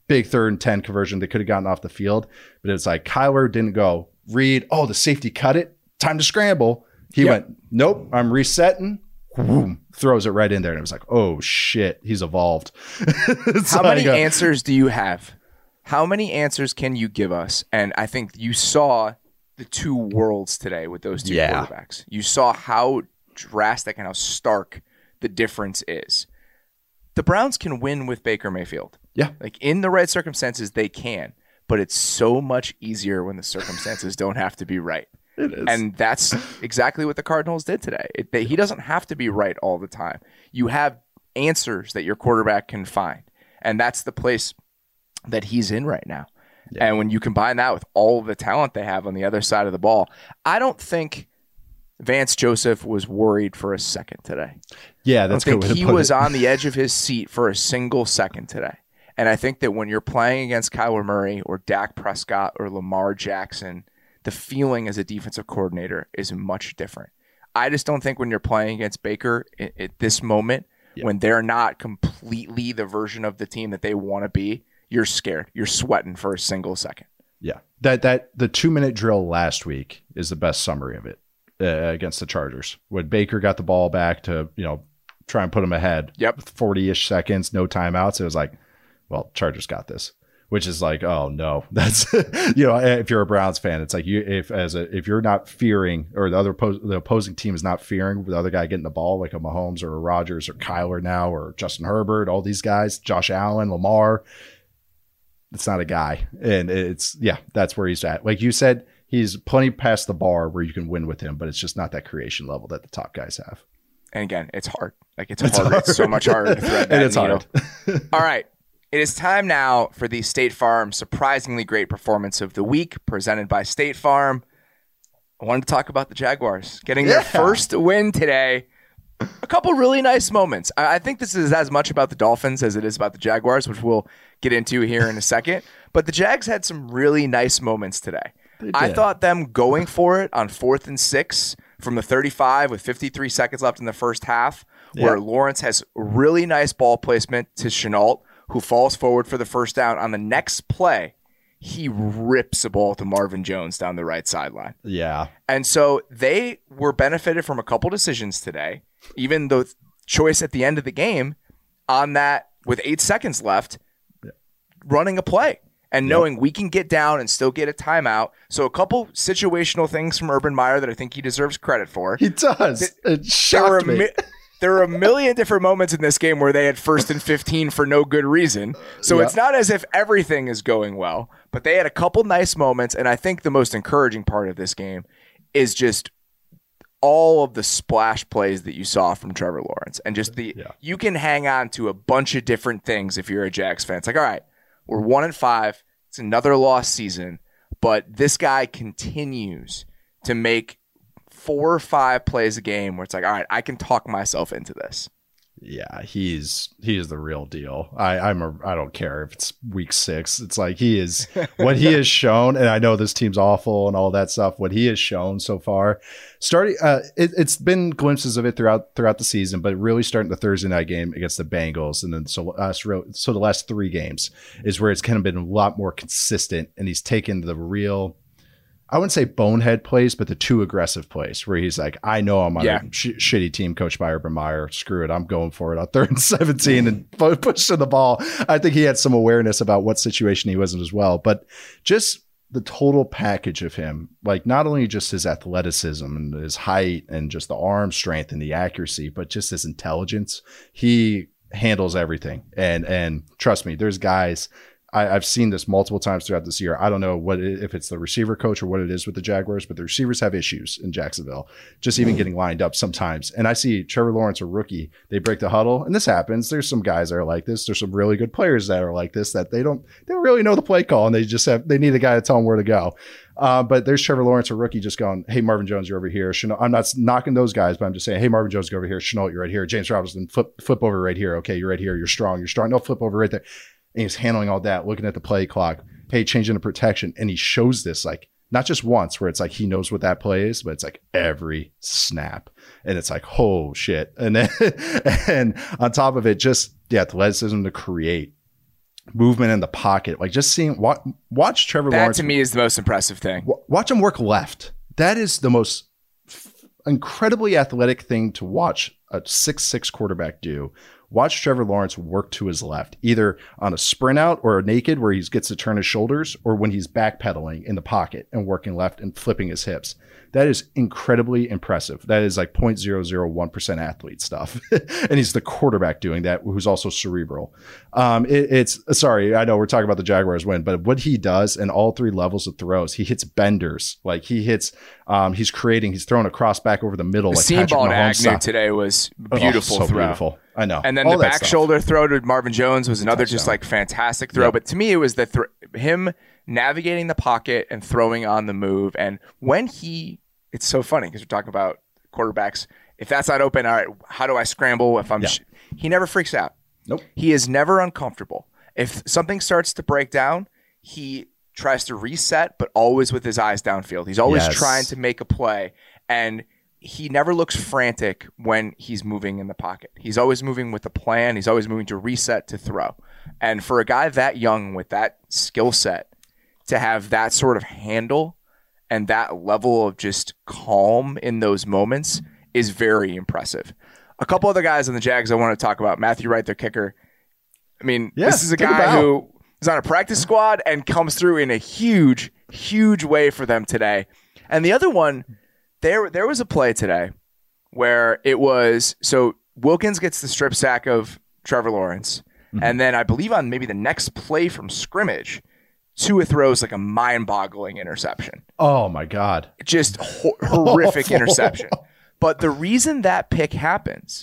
big 3rd and 10 conversion. They could have gotten off the field, but it's like Kyler didn't go read. Oh, the safety cut it. Time to scramble. He went, nope, I'm resetting. Boom, throws it right in there. And it was like, oh shit, he's evolved. How many answers do you have? How many answers can you give us? And I think you saw the two worlds today with those two quarterbacks. You saw how drastic and how stark the difference is. The Browns can win with Baker Mayfield. Yeah. Like in the right circumstances, they can. But it's so much easier when the circumstances don't have to be right. It is. And that's exactly what the Cardinals did today. He doesn't have to be right all the time. You have answers that your quarterback can find. And that's the place that he's in right now. Yeah. And when you combine that with all of the talent they have on the other side of the ball, I don't think Vance Joseph was worried for a second today. Yeah, that's good. I think he was on the edge of his seat for a single second today. And I think that when you're playing against Kyler Murray or Dak Prescott or Lamar Jackson, the feeling as a defensive coordinator is much different. I just don't think when you're playing against Baker at this moment, when they're not completely the version of the team that they want to be, you're scared. You're sweating for a single second. Yeah. That the 2-minute drill last week is the best summary of it against the Chargers. When Baker got the ball back to, try and put them ahead. Yep. 40-ish seconds, no timeouts. It was like, well, Chargers got this. Which is like, oh no, that's if you're a Browns fan, it's like if you're not fearing, or the opposing team is not fearing the other guy getting the ball, like a Mahomes or a Rodgers or Kyler now or Justin Herbert, all these guys, Josh Allen, Lamar, it's not a guy, and that's where he's at. Like you said, he's plenty past the bar where you can win with him, but it's just not that creation level that the top guys have. And again, it's hard. Like it's hard. It's so much harder to thread that and it's needle. Hard. All right. It is time now for the State Farm Surprisingly Great Performance of the Week, presented by State Farm. I wanted to talk about the Jaguars getting their first win today. A couple really nice moments. I think this is as much about the Dolphins as it is about the Jaguars, which we'll get into here in a second. But the Jags had some really nice moments today. I thought them going for it on 4th and 6 from the 35 with 53 seconds left in the first half, where Lawrence has really nice ball placement to Shenault, who falls forward for the first down. On the next play, he rips a ball to Marvin Jones down the right sideline. Yeah. And so they were benefited from a couple decisions today, even the choice at the end of the game on that with 8 seconds left, running a play and knowing we can get down and still get a timeout. So a couple situational things from Urban Meyer that I think he deserves credit for. He does. It shocked me. There were a million different moments in this game where they had 1st and 15 for no good reason. So it's not as if everything is going well, but they had a couple nice moments. And I think the most encouraging part of this game is just all of the splash plays that you saw from Trevor Lawrence. And just you can hang on to a bunch of different things if you're a Jags fan. It's like, all right, we're 1-5. It's another lost season, but this guy continues to make 4 or 5 plays a game where it's like, all right, I can talk myself into this. Yeah, he is the real deal. I don't care if it's week 6. It's like he is what he has shown, and I know this team's awful and all that stuff. What he has shown so far, starting it's been glimpses of it throughout the season, but really starting the Thursday night game against the Bengals, and then so the last 3 games is where it's kind of been a lot more consistent, and he's taken the real, I wouldn't say bonehead plays, but the too aggressive plays where he's like, I know I'm on a shitty team coached by Urban Meyer. Screw it. I'm going for it on 3rd and 17 and pushing the ball. I think he had some awareness about what situation he was in as well, but just the total package of him, like not only just his athleticism and his height and just the arm strength and the accuracy, but just his intelligence. He handles everything. And trust me, there's guys, I've seen this multiple times throughout this year. I don't know if it's the receiver coach or what it is with the Jaguars, but the receivers have issues in Jacksonville, just even getting lined up sometimes. And I see Trevor Lawrence, a rookie, they break the huddle, and this happens. There's some guys that are like this. There's some really good players that are like this, that they don't really know the play call, and they need a guy to tell them where to go. But there's Trevor Lawrence, a rookie, just going, hey, Marvin Jones, you're over here. I'm not knocking those guys, but I'm just saying, hey, Marvin Jones, go over here. Shenault, you're right here. James Robinson, flip over right here. Okay, you're right here. You're strong. No, flip over right there. And he's handling all that, looking at the play clock, hey, changing the protection. And he shows this, like, not just once where it's like he knows what that play is, but it's like every snap. And it's like, oh, shit. And then and on top of it, just the athleticism to create. movement in the pocket. Like just seeing watch Trevor Lawrence. That to me is the most impressive thing. Watch him work left. That is the most incredibly athletic thing to watch a 6'6" quarterback do. Watch Trevor Lawrence work to his left, either on a sprint out or a naked where he gets to turn his shoulders, or when he's backpedaling in the pocket and working left and flipping his hips. That is incredibly impressive. That is like 0.001% athlete stuff. And he's the quarterback doing that, who's also cerebral. It's sorry, I know we're talking about the Jaguars win, but what he does in all three levels of throws, he hits benders. Like he hits, he's throwing a cross back over the middle. The like seam ball to Agnew today was beautiful so throw. Beautiful. I know. And then the back shoulder throw to Marvin Jones was another just like fantastic throw. Yep. But to me, it was him navigating the pocket and throwing on the move. And when it's so funny because we're talking about quarterbacks. If that's not open, all right, how do I scramble? If I'm, he never freaks out. Nope. He is never uncomfortable. If something starts to break down, he tries to reset, but always with his eyes downfield. He's always trying to make a play, and he never looks frantic when he's moving in the pocket. He's always moving with a plan. He's always moving to reset to throw. And for a guy that young with that skill set to have that sort of handle and that level of just calm in those moments is very impressive. A couple other guys on the Jags I want to talk about. Matthew Wright, their kicker. I mean, this is a guy who is on a practice squad and comes through in a huge, huge way for them today. And the other one, there was a play today where it was, so Wilkins gets the strip sack of Trevor Lawrence. Mm-hmm. And then I believe on maybe the next play from scrimmage, Tua throws like a mind-boggling interception. Oh, my God. Just horrific interception. But the reason that pick happens,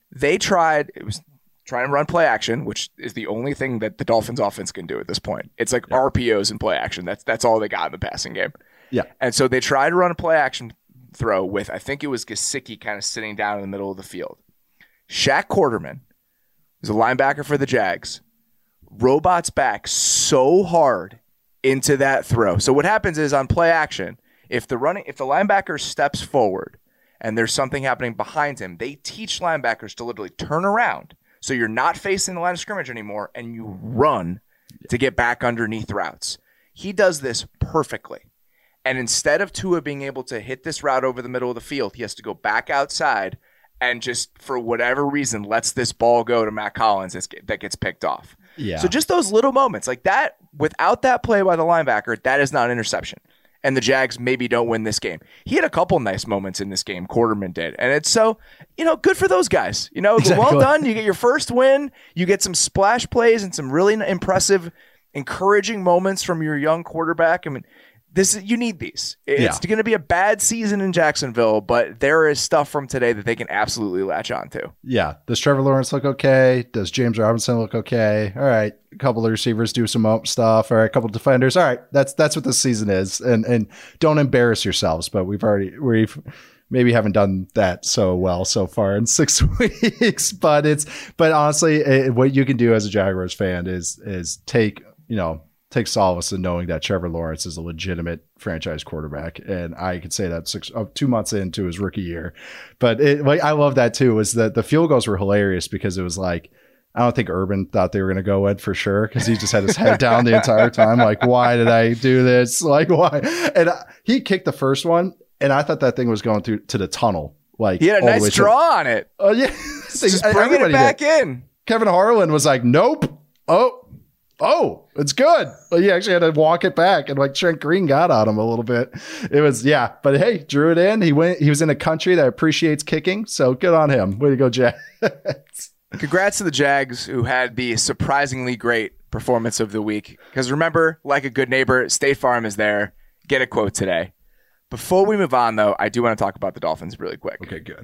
it was trying to run play action, which is the only thing that the Dolphins offense can do at this point. It's like RPOs and play action. That's all they got in the passing game. Yeah. And so they tried to run a play action throw with, I think it was Gesicki kind of sitting down in the middle of the field. Shaq Quarterman, who's a linebacker for the Jags, robots back so hard into that throw. So what happens is on play action, if the linebacker steps forward and there's something happening behind him, they teach linebackers to literally turn around so you're not facing the line of scrimmage anymore and you run to get back underneath routes. He does this perfectly. And instead of Tua being able to hit this route over the middle of the field, he has to go back outside and just, for whatever reason, lets this ball go to Matt Collins that gets picked off. Yeah. So just those little moments like that, without that play by the linebacker, that is not an interception. And the Jags maybe don't win this game. He had a couple nice moments in this game, Quarterman did. And it's so, good for those guys. Exactly. Well done. You get your first win. You get some splash plays and some really impressive, encouraging moments from your young quarterback. I mean, you need these. It's going to be a bad season in Jacksonville, but there is stuff from today that they can absolutely latch on to. Yeah. Does Trevor Lawrence look okay? Does James Robinson look okay? All right. A couple of receivers do some stuff. All right. A couple of defenders. All right. That's what this season is. And don't embarrass yourselves, but we've maybe haven't done that so well so far in 6 weeks, but honestly, what you can do as a Jaguars fan is take solace in knowing that Trevor Lawrence is a legitimate franchise quarterback. And I could say that 2 months into his rookie year. But I love that too, is that the field goals were hilarious because it was like, I don't think Urban thought they were going to go in for sure because he just had his head down the entire time. Like, why did I do this? Like, why? And he kicked the first one, and I thought that thing was going to the tunnel. Like, he had a nice draw on it. Oh, yeah. Just bringing it back in. Kevin Harlan was like, nope. Oh, it's good. Well, he actually had to walk it back, and like Trent Green got on him a little bit. It was, but hey, drew it in. He was in a country that appreciates kicking, so good on him. Way to go, Jags. Congrats to the Jags, who had the surprisingly great performance of the week. Because remember, like a good neighbor, State Farm is there. Get a quote today. Before we move on, though, I do want to talk about the Dolphins really quick. Okay, good.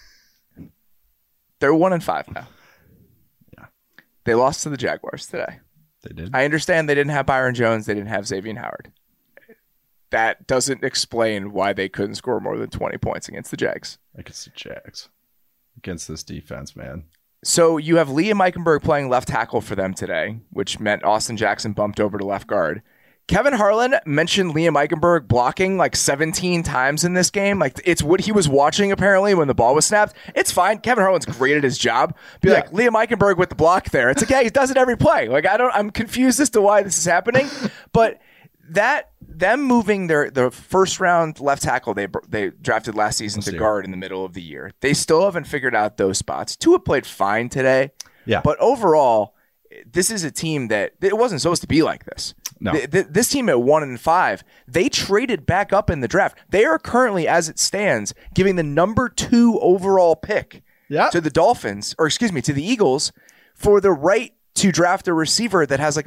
They're 1-5 now. Yeah. They lost to the Jaguars today. They did. I understand they didn't have Byron Jones. They didn't have Xavier Howard. That doesn't explain why they couldn't score more than 20 points against the Jags. Against the Jags. Against this defense, man. So you have Liam Eichenberg playing left tackle for them today, which meant Austin Jackson bumped over to left guard. Kevin Harlan mentioned Liam Eichenberg blocking like 17 times in this game. Like it's what he was watching apparently when the ball was snapped. It's fine. Kevin Harlan's great at his job. Like Liam Eichenberg with the block there. It's like, yeah, he does it every play. Like I'm confused as to why this is happening. But them moving the first round left tackle they drafted last season to guard in the middle of the year. They still haven't figured out those spots. Tua played fine today. Yeah. But overall, this is a team that it wasn't supposed to be like this. No. This team at 1-5, they traded back up in the draft. They are currently, as it stands, giving the number 2 overall pick to the Dolphins, or excuse me, to the Eagles, for the right to draft a receiver that has like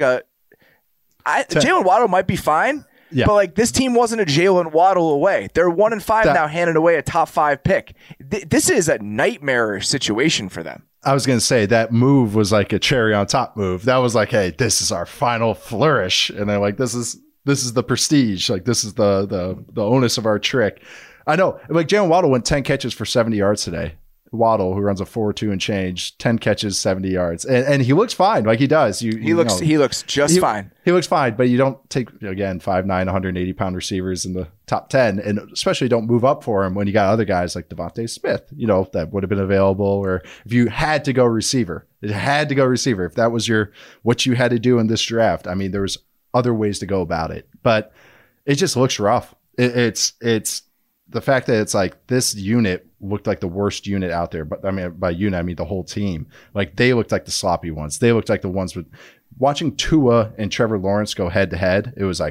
Jalen Waddle might be fine, but like this team wasn't a Jalen Waddle away. They're 1-5 now, handing away a top 5 pick. This is a nightmarish situation for them. I was going to say that move was like a cherry on top move. That was like, hey, this is our final flourish. And they're like, this is the prestige. Like this is the onus of our trick. I know. Like Jalen Waddle went 10 catches for 70 yards today. Waddle, who runs a 4.2 and change, 10 catches, 70 yards. And he looks fine. Like he does. He looks just fine. He looks fine, but you don't take, again, 5'9", 180-pound receivers in the top 10, and especially don't move up for him when you got other guys like Devontae Smith, that would have been available. Or if you had to go receiver, If that was what you had to do in this draft, I mean, there was other ways to go about it, but it just looks rough. It's the fact that it's like this unit looked like the worst unit out there. But I mean, by unit, I mean the whole team. Like they looked like the sloppy ones. They looked like the ones with watching Tua and Trevor Lawrence go head to head. It was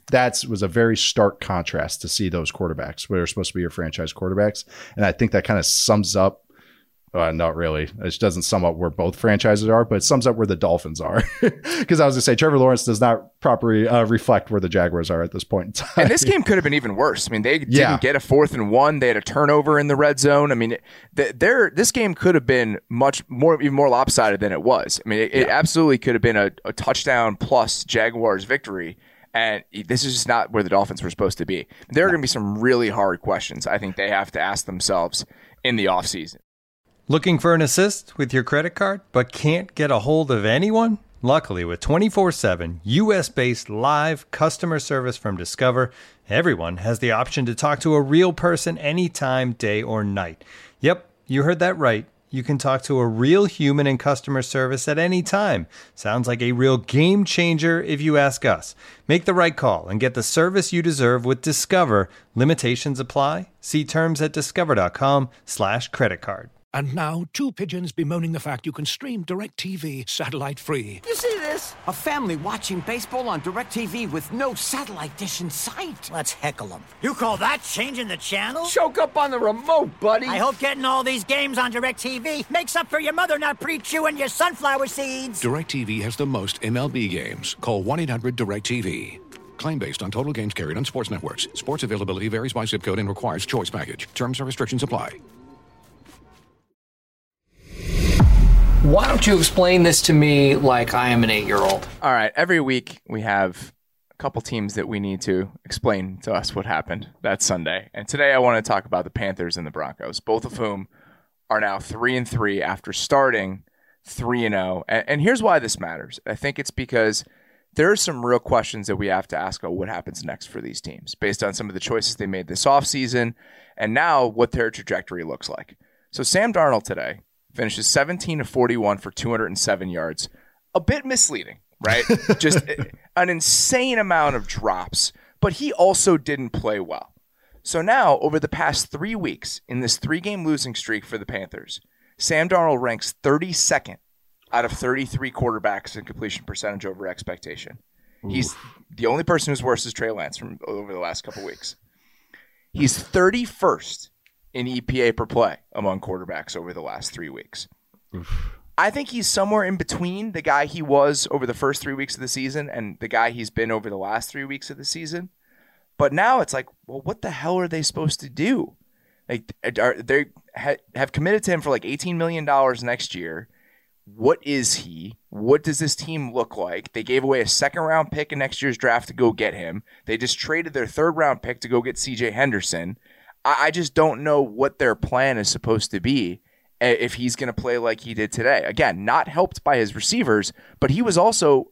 a very stark contrast to see those quarterbacks where they're supposed to be your franchise quarterbacks. And I think that kind of sums up. Not really. It doesn't sum up where both franchises are, but it sums up where the Dolphins are. Because I was going to say, Trevor Lawrence does not properly reflect where the Jaguars are at this point in time. And this game could have been even worse. I mean, they didn't get a 4th and 1. They had a turnover in the red zone. I mean, this game could have been even more lopsided than it was. I mean, it absolutely could have been a touchdown plus Jaguars victory. And this is just not where the Dolphins were supposed to be. There are going to be some really hard questions I think they have to ask themselves in the offseason. Looking for an assist with your credit card, but can't get a hold of anyone? Luckily, with 24/7 U.S.-based live customer service from Discover, everyone has the option to talk to a real person anytime, day or night. Yep, you heard that right. You can talk to a real human in customer service at any time. Sounds like a real game changer if you ask us. Make the right call and get the service you deserve with Discover. Limitations apply. See terms at discover.com/creditcard. And now, 2 pigeons bemoaning the fact you can stream DirecTV satellite-free. You see this? A family watching baseball on DirecTV with no satellite dish in sight. Let's heckle them. You call that changing the channel? Choke up on the remote, buddy. I hope getting all these games on DirecTV makes up for your mother not pre-chewing your sunflower seeds. DirecTV has the most MLB games. Call 1-800-DirecTV. Claim based on total games carried on sports networks. Sports availability varies by zip code and requires choice package. Terms and restrictions apply. Why don't you explain this to me like I am an 8-year-old? All right. Every week we have a couple teams that we need to explain to us what happened that Sunday. And today I want to talk about the Panthers and the Broncos, both of whom are now 3-3 after starting 3-0. And here's why this matters. I think it's because there are some real questions that we have to ask about what happens next for these teams based on some of the choices they made this offseason and now what their trajectory looks like. So Sam Darnold today finishes 17-41 for 207 yards. A bit misleading, right? Just an insane amount of drops, but he also didn't play well. So now, over the past 3 weeks, in this 3-game losing streak for the Panthers, Sam Darnold ranks 32nd out of 33 quarterbacks in completion percentage over expectation. Oof. He's the only person who's worse is Trey Lance from over the last couple weeks. He's 31st in EPA per play among quarterbacks over the last 3 weeks. Oof. I think he's somewhere in between the guy he was over the first 3 weeks of the season and the guy he's been over the last 3 weeks of the season. But now it's like, well, what the hell are they supposed to do? Like, they have committed to him for like $18 million next year. What is he? What does this team look like? They gave away a 2nd-round pick in next year's draft to go get him. They just traded their 3rd-round pick to go get C.J. Henderson. I just don't know what their plan is supposed to be if he's going to play like he did today. Again, not helped by his receivers, but he was also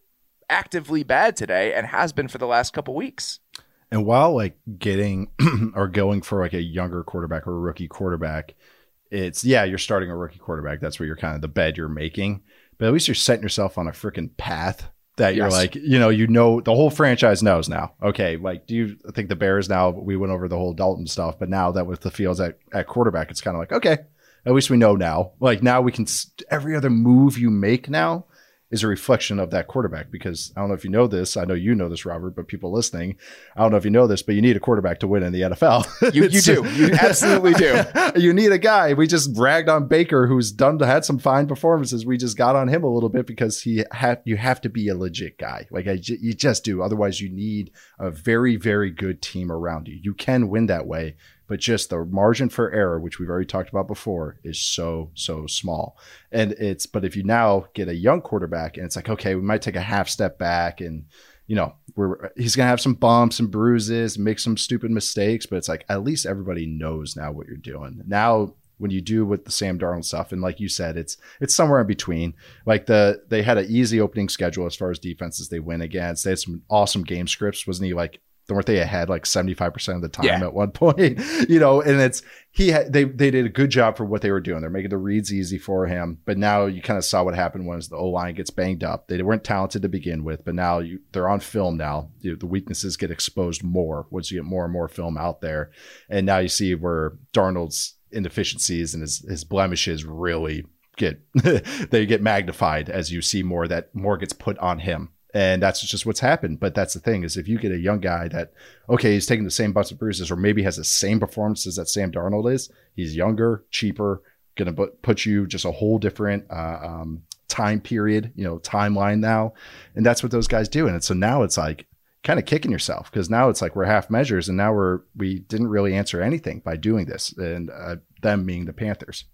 actively bad today and has been for the last couple weeks. And while like getting or going for like a younger quarterback or a rookie quarterback, it's you're starting a rookie quarterback. That's where you're kind of the bed you're making, but at least you're setting yourself on a freaking path that you're like, the whole franchise knows now. Okay. Like, do you think the Bears now, we went over the whole Dalton stuff, but now that with the Fields at quarterback, it's kind of like, okay, at least we know now. Like now we can, every other move you make now is a reflection of that quarterback, because I don't know if you know this. I know you know this, Robert, but people listening, I don't know if you know this, but you need a quarterback to win in the NFL. You do. You absolutely do. You need a guy. We just bragged on Baker, who's had some fine performances. We just got on him a little bit because you have to be a legit guy. Like you just do. Otherwise you need a very, very good team around you. You can win that way, but just the margin for error, which we've already talked about before, is so small. But if you now get a young quarterback and it's like, okay, we might take a half step back and, he's going to have some bumps and bruises, make some stupid mistakes, but it's like, at least everybody knows now what you're doing. Now, when you do with the Sam Darnold stuff, and like you said, it's somewhere in between. Like they had an easy opening schedule as far as defenses they win against. They had some awesome game scripts. Wasn't he like, weren't they ahead like 75% of the time at one point, and they did a good job for what they were doing. They're making the reads easy for him, but now you kind of saw what happened once the O-line gets banged up. They weren't talented to begin with, but now they're on film now. The weaknesses get exposed more once you get more and more film out there. And now you see where Darnold's inefficiencies and his blemishes really get magnified as you see more gets put on him. And that's just what's happened. But that's the thing, is if you get a young guy that, okay, he's taking the same bunch of bruises or maybe has the same performances that Sam Darnold is, he's younger, cheaper, going to put you just a whole different time period, timeline now. And that's what those guys do. And so now it's like kind of kicking yourself, because now it's like we're half measures and now we didn't really answer anything by doing this, and them being the Panthers.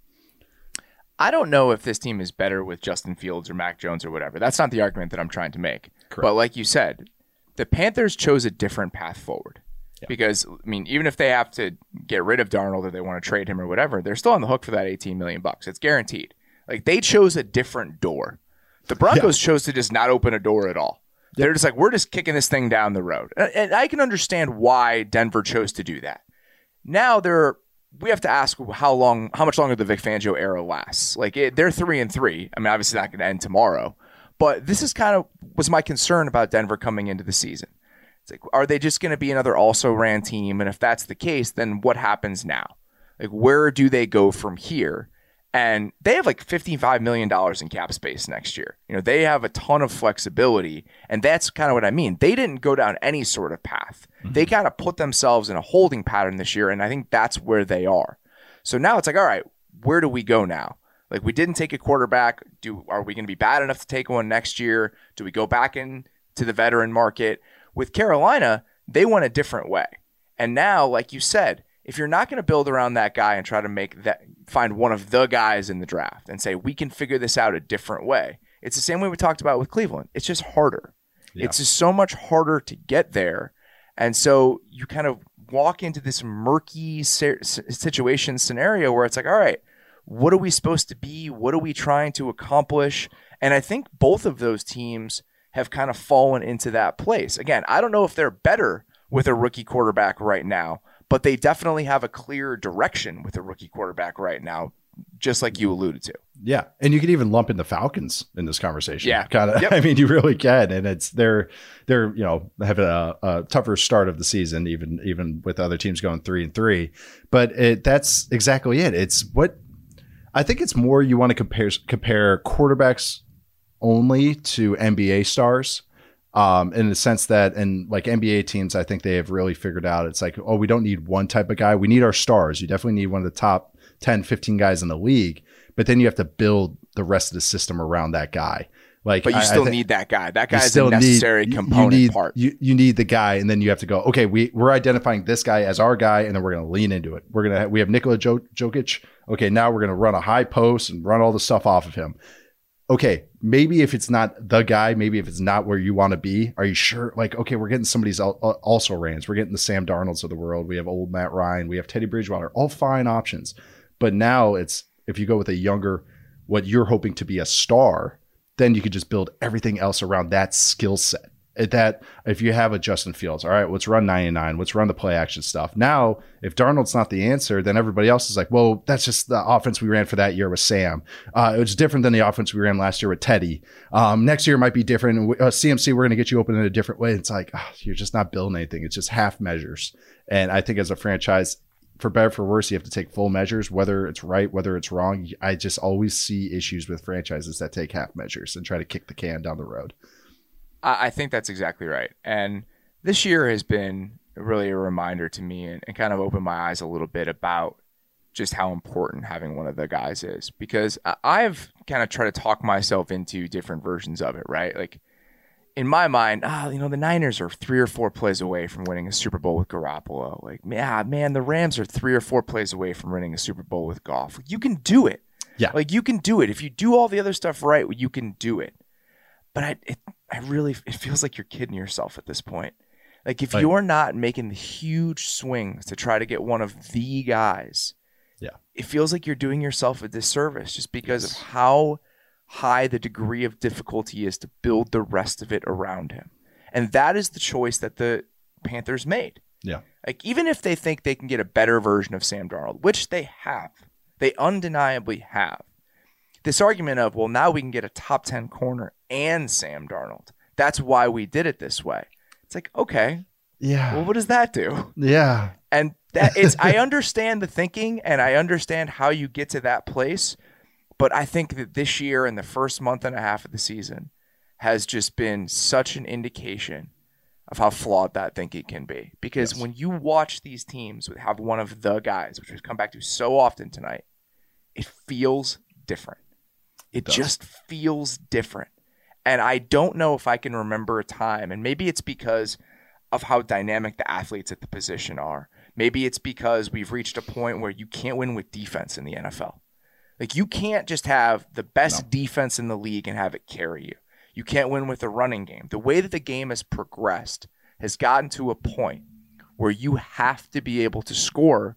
I don't know if this team is better with Justin Fields or Mac Jones or whatever. That's not the argument that I'm trying to make. Correct. But like you said, the Panthers chose a different path forward. Yeah. Because, even if they have to get rid of Darnold or they want to trade him or whatever, they're still on the hook for that $18 million. It's guaranteed. Like, they chose a different door. The Broncos chose to just not open a door at all. They're just like, we're just kicking this thing down the road. And I can understand why Denver chose to do that. Now we have to ask how much longer the Vic Fangio era lasts. Like they're 3-3. Obviously not going to end tomorrow, but this is was my concern about Denver coming into the season. It's like, are they just going to be another also-ran team? And if that's the case, then what happens now? Like, where do they go from here? And they have like $55 million in cap space next year. They have a ton of flexibility, and that's kind of what I mean. They didn't go down any sort of path. Mm-hmm. They kind of put themselves in a holding pattern this year, and I think that's where they are. So now it's like, all right, where do we go now? Like, we didn't take a quarterback. Are we going to be bad enough to take one next year? Do we go back into the veteran market? With Carolina, they went a different way. And now, like you said, if you're not going to build around that guy and try to find one of the guys in the draft and say, we can figure this out a different way. It's the same way we talked about with Cleveland. It's just harder. Yeah. It's just so much harder to get there. And so you kind of walk into this murky situation scenario where it's like, all right, what are we supposed to be? What are we trying to accomplish? And I think both of those teams have kind of fallen into that place. Again, I don't know if they're better with a rookie quarterback right now, but they definitely have a clear direction with a rookie quarterback right now, just like you alluded to. Yeah. And you could even lump in the Falcons in this conversation. Yeah. Kind of. Yep. You really can. And it's they're having a tougher start of the season, even with other teams going 3-3. But that's exactly it. It's what I think it's more you want to compare quarterbacks only to NBA stars. In the sense that, and like NBA teams, I think they have really figured out, it's like, we don't need one type of guy. We need our stars. You definitely need one of the top 10, 15 guys in the league, but then you have to build the rest of the system around that guy. But you still need that guy. That guy is a necessary component part. You need the guy, and then you have to go, okay, we're identifying this guy as our guy, and then we're going to lean into it. We have Nikola Jokic. Okay, now we're going to run a high post and run all the stuff off of him. Okay, maybe if it's not the guy, maybe if it's not where you want to be, are you sure? Like, okay, we're getting somebody's also rans. We're getting the Sam Darnolds of the world. We have old Matt Ryan. We have Teddy Bridgewater. All fine options. But now it's, if you go with a younger, what you're hoping to be a star, then you could just build everything else around that skill set. That if you have a Justin Fields, all right, let's run 99, let's run the play action stuff. Now, if Darnold's not the answer, then everybody else is like, well, that's just the offense we ran for that year with Sam. It was different than the offense we ran last year with Teddy. Next year might be different. CMC, we're going to get you open in a different way. It's like, you're just not building anything. It's just half measures. And I think as a franchise, for better or for worse, you have to take full measures, whether it's right, whether it's wrong. I just always see issues with franchises that take half measures and try to kick the can down the road. I think that's exactly right. And this year has been really a reminder to me and kind of opened my eyes a little bit about just how important having one of the guys is. Because I've kind of tried to talk myself into different versions of it, right? Like in my mind, the Niners are 3 or 4 plays away from winning a Super Bowl with Garoppolo. Like, man, the Rams are 3 or 4 plays away from winning a Super Bowl with Goff. You can do it. Yeah. Like you can do it. If you do all the other stuff right, you can do it. But it feels like you're kidding yourself at this point. Like if you're not making the huge swings to try to get one of the guys, it feels like you're doing yourself a disservice just because of how high the degree of difficulty is to build the rest of it around him. And that is the choice that the Panthers made. Yeah. Like even if they think they can get a better version of Sam Darnold, which they have, they undeniably have. This argument of, well, now we can get a top 10 corner and Sam Darnold. That's why we did it this way. It's like, okay. Yeah. Well, what does that do? Yeah. And that is, I understand the thinking and I understand how you get to that place. But I think that this year and the first month and a half of the season has just been such an indication of how flawed that thinking can be. Because when you watch these teams have one of the guys, which we've come back to so often tonight, it feels different. It just feels different. And I don't know if I can remember a time, and maybe it's because of how dynamic the athletes at the position are. Maybe it's because we've reached a point where you can't win with defense in the NFL. Like you can't just have the best defense in the league and have it carry you. You can't win with a running game. The way that the game has progressed has gotten to a point where you have to be able to score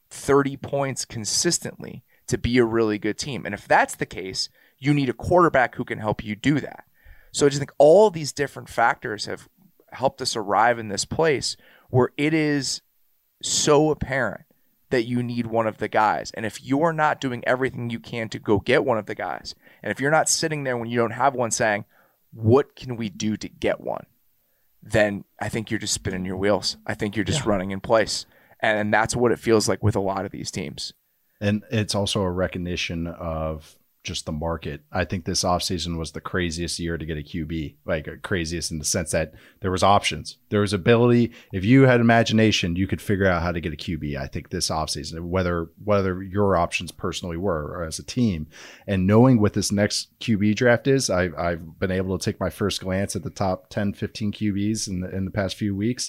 30 points consistently to be a really good team. And if that's the case, you need a quarterback who can help you do that. So I just think all of these different factors have helped us arrive in this place where it is so apparent that you need one of the guys. And if you're not doing everything you can to go get one of the guys, and if you're not sitting there when you don't have one saying, what can we do to get one? Then I think you're just spinning your wheels. I think you're just running in place. And that's what it feels like with a lot of these teams. And it's also a recognition of just the market. I think this offseason was the craziest year to get a QB, like craziest in the sense that there was options. There was ability. If you had imagination, you could figure out how to get a QB. I think this offseason, whether your options personally were or as a team, and knowing what this next QB draft is, I've been able to take my first glance at the top 10, 15 QBs in the past few weeks.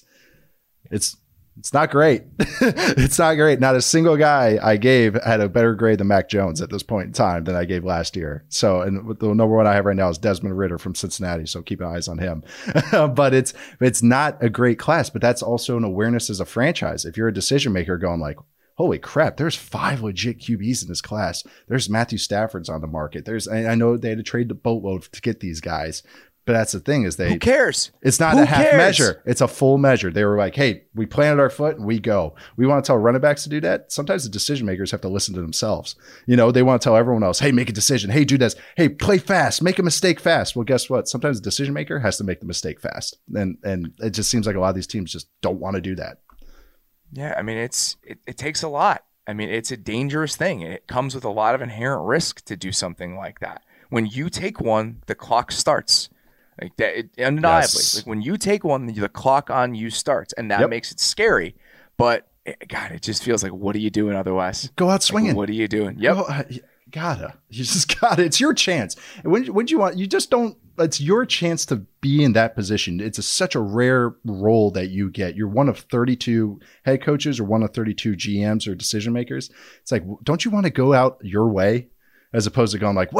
It's not great. It's not great. Not a single guy I gave had a better grade than Mac Jones at this point in time than I gave last year. So, and the number one I have right now is Desmond Ridder from Cincinnati. So keep eyes on him. But it's not a great class, but that's also an awareness as a franchise. If you're a decision maker going like, holy crap, there's 5 legit QBs in this class. There's Matthew Stafford's on the market. I know they had to trade the boatload to get these guys. But that's the thing is who cares? It's not a half measure. It's a full measure. They were like, hey, we planted our foot and we go. We want to tell running backs to do that. Sometimes the decision makers have to listen to themselves. They want to tell everyone else, hey, make a decision. Hey, do this. Hey, play fast. Make a mistake fast. Well, guess what? Sometimes the decision maker has to make the mistake fast. And it just seems like a lot of these teams just don't want to do that. Yeah, I mean, it takes a lot. I mean, it's a dangerous thing. It comes with a lot of inherent risk to do something like that. When you take one, the clock starts. Like that, undeniably. Yes. Like when you take one, the clock on you starts, and that makes it scary. But God, it just feels like, what are you doing otherwise? Go out swinging. Like, what are you doing? Yep. You just gotta. It's your chance. When you want, you just don't. It's your chance to be in that position. It's such a rare role that you get. You're one of 32 head coaches or one of 32 GMs or decision makers. It's like, don't you want to go out your way? As opposed to going like,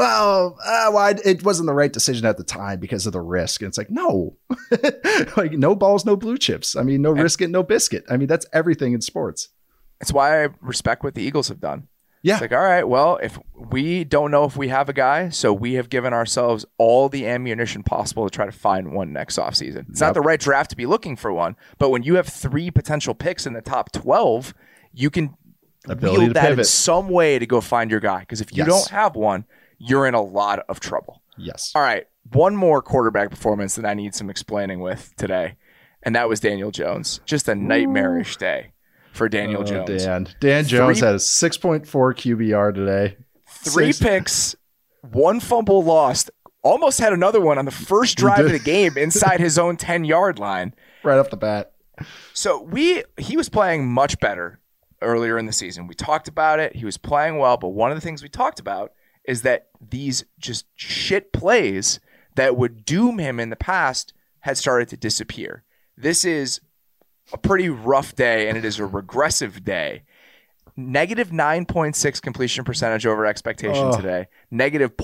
it wasn't the right decision at the time because of the risk. And it's like, no, like no balls, no blue chips. I mean, no risk it, no biscuit. I mean, that's everything in sports. It's why I respect what the Eagles have done. It's like, all right, well, if we don't know if we have a guy, so we have given ourselves all the ammunition possible to try to find one next offseason. It's not the right draft to be looking for one, but when you have 3 potential picks in the top 12, you can wield that in some way to go find your guy. Because if you don't have one, you're in a lot of trouble. Yes. All right, one more quarterback performance that I need some explaining with today, and that was Daniel Jones. Just a nightmarish day for Daniel Jones. Dan Jones had a 6.4 QBR today. 3 picks, 1 fumble lost. Almost had another one on the first drive of the game inside his own 10-yard line. Right off the bat. So he was playing much better earlier in the season. We talked about it. He was playing well, but one of the things we talked about is that these just shit plays that would doom him in the past had started to disappear. This is a pretty rough day, and it is a regressive day. Negative 9.6 completion percentage over expectation today. Negative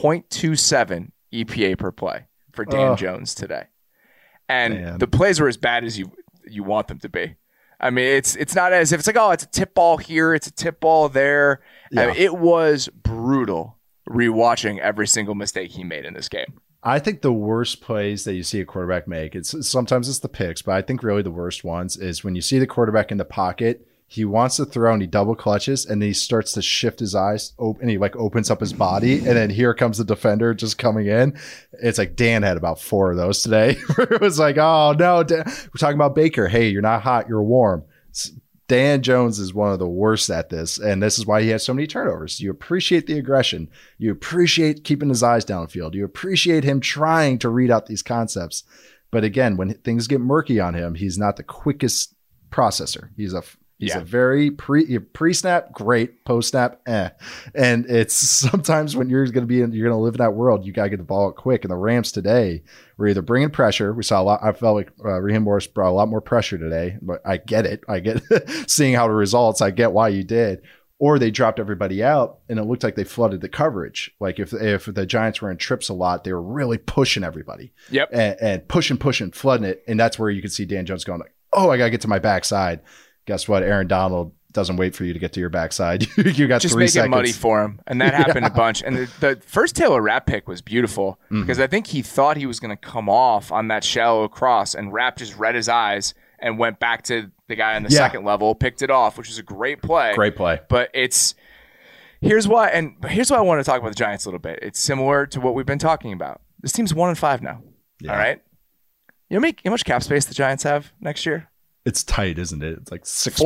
0.27 EPA per play for Dan Jones today. And the plays were as bad as you want them to be. I mean, it's not as if it's like, oh, it's a tip ball here, it's a tip ball there. I mean, it was brutal rewatching every single mistake he made in this game. I think the worst plays that you see a quarterback make, sometimes it's the picks, but I think really the worst ones is when you see the quarterback in the pocket, he wants to throw and he double clutches and then he starts to shift his eyes and he like opens up his body and then here comes the defender just coming in. It's like Dan had about 4 of those today. It was like, oh no, Dan. We're talking about Baker. Hey, you're not hot, you're warm. Dan Jones is one of the worst at this, and this is why he has so many turnovers. You appreciate the aggression. You appreciate keeping his eyes downfield. You appreciate him trying to read out these concepts. But again, when things get murky on him, he's not the quickest processor. He's a very pre-snap, great, post-snap, And it's sometimes when you're going to live in that world, you got to get the ball out quick. And the Rams today were either bringing pressure. We saw a lot. I felt like Raheem Morris brought a lot more pressure today, but I get it. I get seeing how the results. I get why you did. Or they dropped everybody out, and it looked like they flooded the coverage. Like if the Giants were in trips a lot, they were really pushing everybody. Yep. And pushing, flooding it. And that's where you could see Dan Jones going like, oh, I got to get to my backside. Guess what? Aaron Donald doesn't wait for you to get to your backside. You got just 3 make seconds. it muddy for him, and that happened a bunch. And the first Taylor Rapp pick was beautiful because I think he thought he was going to come off on that shallow cross, and Rapp just read his eyes and went back to the guy on the second level, picked it off, which was a great play. Great play. But here's why I want to talk about the Giants a little bit. It's similar to what we've been talking about. This team's 1-5 now. Yeah. All right. You know how much cap space the Giants have next year? It's tight, isn't it? It's like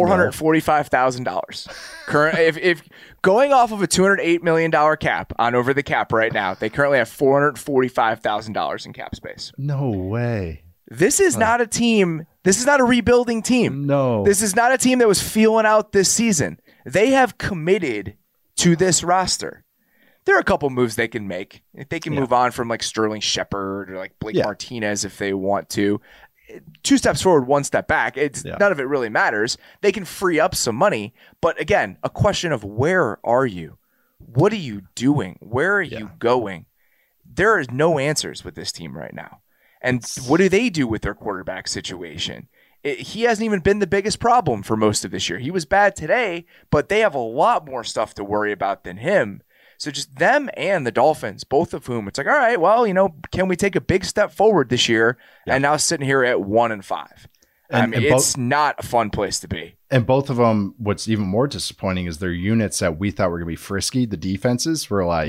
$445,000. Current, if going off of a $208 million cap on over the cap right now, they currently have $445,000 in cap space. No way. This is not a team. This is not a rebuilding team. No. This is not a team that was feeling out this season. They have committed to this roster. There are a couple moves they can make. They can move on from like Sterling Shepard or like Blake Martinez if they want to. 2 steps forward, 1 step back. None of it really matters. They can free up some money. But again, a question of where are you? What are you doing? Where are you going? There is no answers with this team right now. And what do they do with their quarterback situation? He hasn't even been the biggest problem for most of this year. He was bad today, but they have a lot more stuff to worry about than him. So just them and the Dolphins, both of whom it's like, all right, well, can we take a big step forward this year? And now sitting here at 1-5. It's not a fun place to be. And both of them, what's even more disappointing is their units that we thought were going to be frisky. The defenses were like,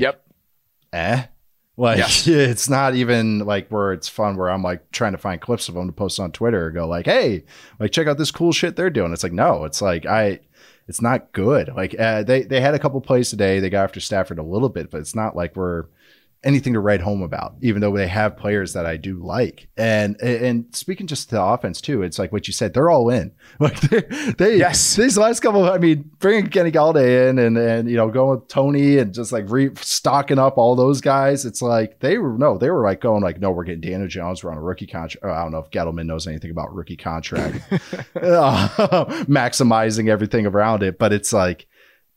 it's not even like where it's fun, where I'm like trying to find clips of them to post on Twitter or go like, hey, like check out this cool shit they're doing. It's like, no, it's like, it's not good. Like they had a couple plays today. They got after Stafford a little bit, but it's not like we're anything to write home about, even though they have players that I do like. And speaking just to the offense too, it's like what you said, they're all in. Like these last couple, bringing Kenny Galladay in and going with Tony and just like stocking up all those guys. It's like they were like going like, no, we're getting Daniel Jones. We're on a rookie contract. I don't know if Gettleman knows anything about rookie contract, maximizing everything around it. But it's like,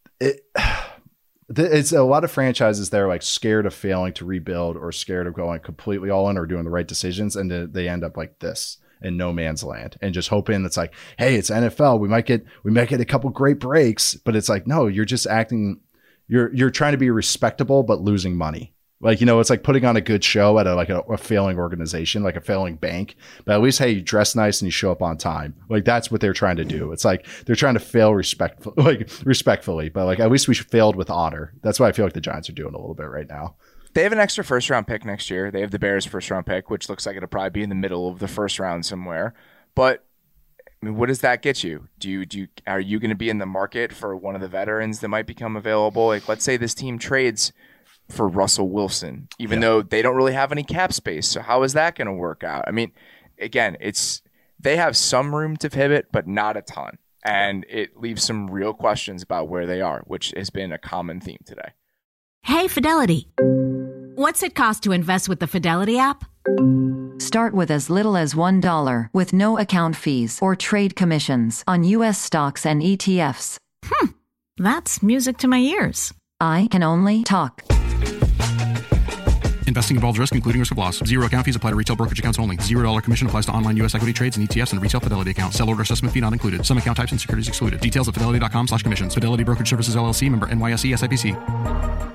it's a lot of franchises that are like scared of failing to rebuild or scared of going completely all in or doing the right decisions. And they end up like this in no man's land and just hoping it's like, hey, it's NFL. We might get a couple great breaks, but it's like, no, you're just acting you're trying to be respectable but losing money. Like, you know, it's like putting on a good show at a failing organization, like a failing bank. But at least, hey, you dress nice and you show up on time. Like, that's what they're trying to do. It's like they're trying to fail respectfully. But like, at least we failed with honor. That's what I feel like the Giants are doing a little bit right now. They have an extra first round pick next year. They have the Bears' first round pick, which looks like it'll probably be in the middle of the first round somewhere. But I mean, what does that get you? Are you going to be in the market for one of the veterans that might become available? Like, let's say this team trades for Russell Wilson, even though they don't really have any cap space. So how is that going to work out? I mean, again, they have some room to pivot, but not a ton. And it leaves some real questions about where they are, which has been a common theme today. Hey, Fidelity. What's it cost to invest with the Fidelity app? Start with as little as $1 with no account fees or trade commissions on U.S. stocks and ETFs. That's music to my ears. I can only talk. Investing involves risk, including risk of loss. Zero account fees apply to retail brokerage accounts only. $0 commission applies to online U.S. equity trades and ETFs and retail Fidelity account. Sell order assessment fee not included. Some account types and securities excluded. Details at fidelity.com/commissions. Fidelity Brokerage Services, LLC, member NYSE SIPC.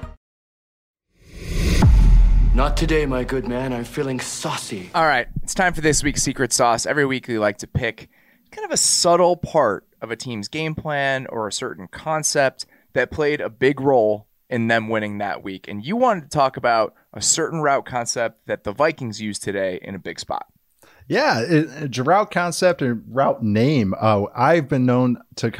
Not today, my good man. I'm feeling saucy. All right, it's time for this week's Secret Sauce. Every week we like to pick kind of a subtle part of a team's game plan or a certain concept that played a big role in them winning that week. And you wanted to talk about a certain route concept that the Vikings used today in a big spot. Yeah, route concept and route name. I've been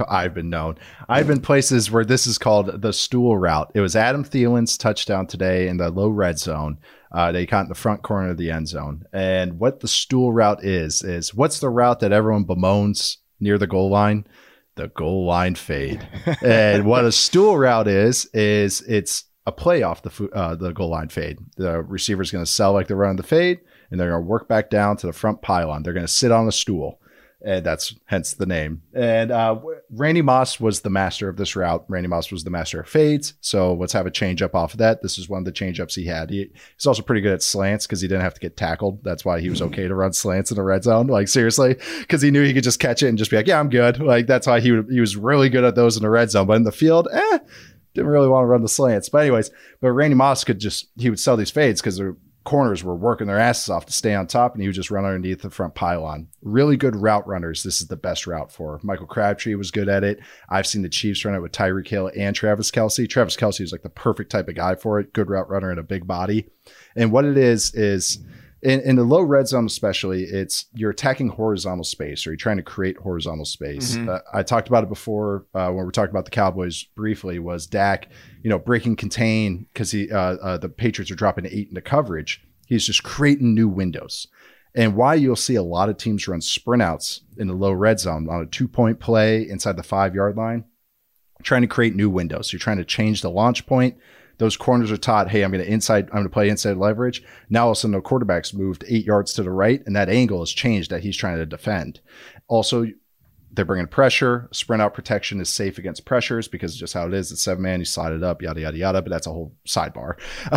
places where this is called the stool route. It was Adam Thielen's touchdown today in the low red zone. They caught in the front corner of the end zone. And what the stool route is what's the route that everyone bemoans near the goal line? The goal line fade. And what a stool route is it's a play off the goal line fade. The receiver's going to sell like they're running the fade, and they're going to work back down to the front pylon. They're going to sit on a stool, and that's hence the name. And Randy Moss was the master of this route. Randy Moss was the master of fades. So let's have a change up off of that. This is one of the change ups he had. He's also pretty good at slants because he didn't have to get tackled. That's why he was okay to run slants in the red zone. Like, seriously, because he knew he could just catch it and just be like, yeah, I'm good. Like, that's why he was really good at those in the red zone. But in the field, didn't really want to run the slants. But anyways, Randy Moss he would sell these fades because the corners were working their asses off to stay on top, and he would just run underneath the front pylon. Really good route runners. This is the best route for. Michael Crabtree was good at it. I've seen the Chiefs run it with Tyreek Hill and Travis Kelce. Travis Kelce is like the perfect type of guy for it. Good route runner and a big body. And what it is in the low red zone especially, you're attacking horizontal space, or you're trying to create horizontal space. Mm-hmm. I talked about it before when we were talking about the Cowboys briefly, was Dak, breaking contain because the Patriots are dropping 8 into coverage. He's just creating new windows. And why you'll see a lot of teams run sprint outs in the low red zone on a 2-point play inside the 5-yard line, trying to create new windows. You're trying to change the launch point. Those corners are taught, hey, I'm going to play inside leverage. Now all of a sudden the quarterback's moved 8 yards to the right, and that angle has changed that he's trying to defend. Also, they're bringing pressure. Sprint out protection is safe against pressures because it's just how it is. It's 7-man, you slide it up, yada, yada, yada, but that's a whole sidebar.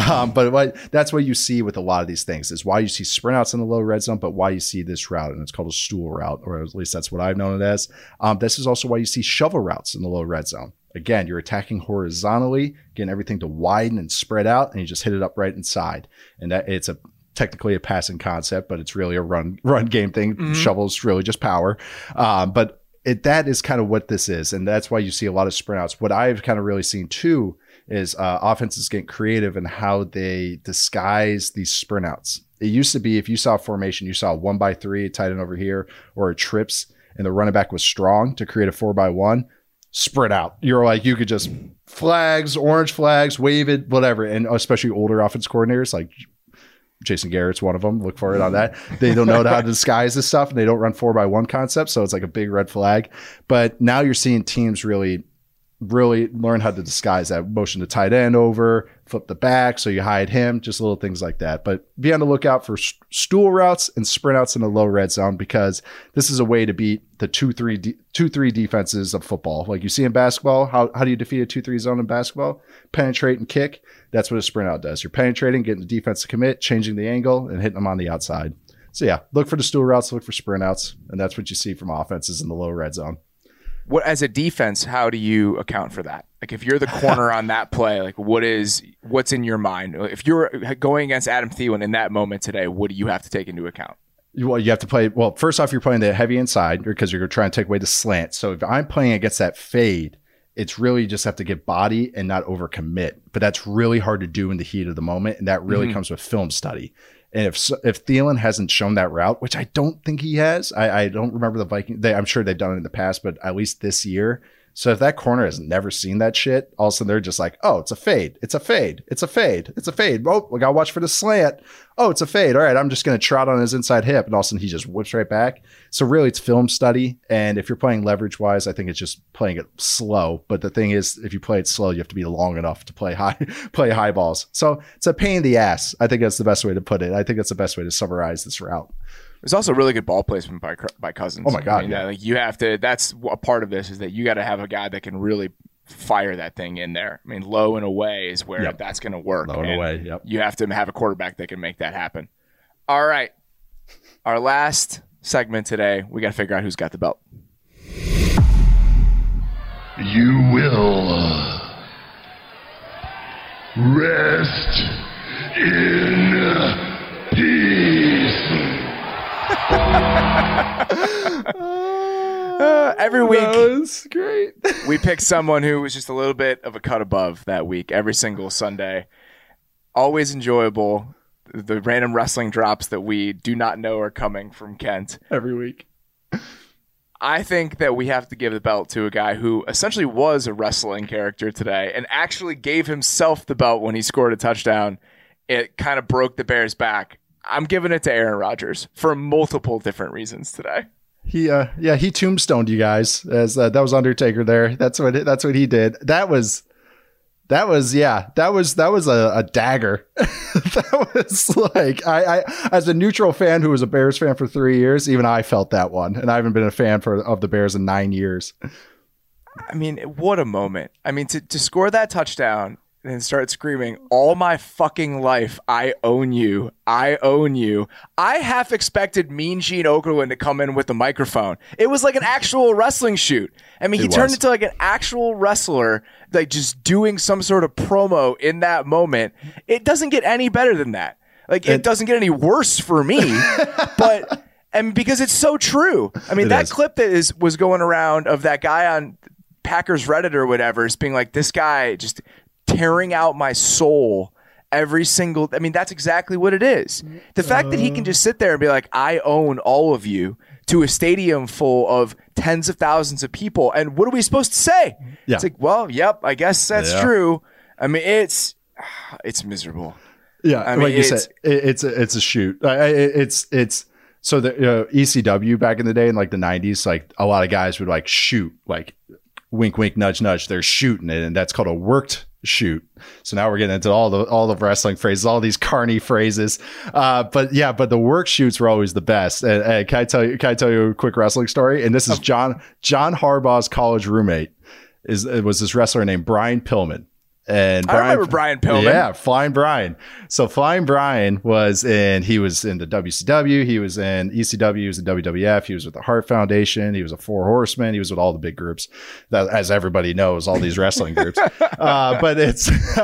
But that's what you see with a lot of these things, is why you see sprint outs in the low red zone, but why you see this route, and it's called a stool route, or at least that's what I've known it as. This is also why you see shovel routes in the low red zone. Again, you're attacking horizontally, getting everything to widen and spread out, and you just hit it up right inside. And it's technically a passing concept, but it's really a run game thing. Mm-hmm. Shovel is really just power. But that is kind of what this is. And that's why you see a lot of sprint outs. What I've kind of really seen too is offenses get creative in how they disguise these sprint outs. It used to be, if you saw a formation, you saw a 1x3 tight end over here, or a trips, and the running back was strong to create a 4x1. Spread out. You're like, you could just orange flags, wave it, whatever. And especially older offense coordinators, like Jason Garrett's one of them. Look for it on that. They don't know how to disguise this stuff, and they don't run 4x1 concepts. So it's like a big red flag. But now you're seeing teams really learn how to disguise that. Motion the tight end over, flip the back so you hide him, just little things like that. But be on the lookout for stool routes and sprint outs in the low red zone, because this is a way to beat the 2-3 defenses of football. Like you see in basketball, how do you defeat a 2-3 zone in basketball? Penetrate and kick. That's what a sprint out does. You're penetrating, getting the defense to commit, changing the angle, and hitting them on the outside. So yeah, look for the stool routes, look for sprint outs, and that's what you see from offenses in the low red zone. What, as a defense, how do you account for that? Like if you're the corner on that play, like what's in your mind? If you're going against Adam Thielen in that moment today, what do you have to take into account? Well, you have to play. Well, first off, you're playing the heavy inside because you're trying to take away the slant. So if I'm playing against that fade, it's really you just have to get body and not overcommit. But that's really hard to do in the heat of the moment, and that really comes with film study. And if Thielen hasn't shown that route, which I don't think he has, I don't remember the Vikings. I'm sure they've done it in the past, but at least this year. So if that corner has never seen that shit, all of a sudden they're just like, oh, it's a fade. It's a fade. It's a fade. It's a fade. Oh, we got to watch for the slant. Oh, it's a fade. All right, I'm just going to trot on his inside hip. And all of a sudden he just whips right back. So really it's film study. And if you're playing leverage wise, I think it's just playing it slow. But the thing is, if you play it slow, you have to be long enough to play high balls. So it's a pain in the ass. I think that's the best way to put it. I think that's the best way to summarize this route. There's also really good ball placement by Cousins. Oh my God! I mean, like you have to. That's a part of this is that you got to have a guy that can really fire that thing in there. I mean, low and away is where that's going to work. Low and away. Yep. You have to have a quarterback that can make that happen. All right, our last segment today. We got to figure out who's got the belt. You will rest in peace. Every week, that was great. We pick someone who was just a little bit of a cut above that week. Every single Sunday, always enjoyable. The random wrestling drops that we do not know are coming from Kent every week. I think that we have to give the belt to a guy who essentially was a wrestling character today and actually gave himself the belt when he scored a touchdown. It kind of broke the Bears' back. I'm giving it to Aaron Rodgers for multiple different reasons today. He tombstoned you guys as that was Undertaker there. That's what he did. That was a dagger. That was like I as a neutral fan who was a Bears fan for 3 years, even I felt that one, and I haven't been a fan of the Bears in 9 years. I mean, what a moment! I mean, to score that touchdown and start screaming, all my fucking life, I own you. I own you. I half expected Mean Gene Okerlund to come in with the microphone. It was like an actual wrestling shoot. I mean, he turned into like an actual wrestler, like just doing some sort of promo in that moment. It doesn't get any better than that. Like, it doesn't get any worse for me, but, and because it's so true. I mean, that clip that was going around of that guy on Packers Reddit or whatever is being like, this guy just tearing out my soul every single. I mean, that's exactly what it is. The fact that he can just sit there and be like, I own all of you to a stadium full of tens of thousands of people. And what are we supposed to say? Yeah. It's like, well, yep, I guess that's true. I mean, it's miserable. Yeah. I mean, like you said, it's a shoot. It's so the ECW back in the day in like the 90s, like a lot of guys would like shoot, like wink, wink, nudge, nudge. They're shooting it. And that's called a worked shoot. So now we're getting into all the wrestling phrases, all these carny phrases. But the work shoots were always the best. And can I tell you a quick wrestling story? And this is John Harbaugh's college roommate was this wrestler named Brian Pillman. And I remember Brian Pillman. Yeah, Flying Brian. So Flying Brian he was in the WCW, he was in ECW, he was in WWF, he was with the Hart Foundation, he was a Four Horsemen, he was with all the big groups that, as everybody knows, all these wrestling groups. But in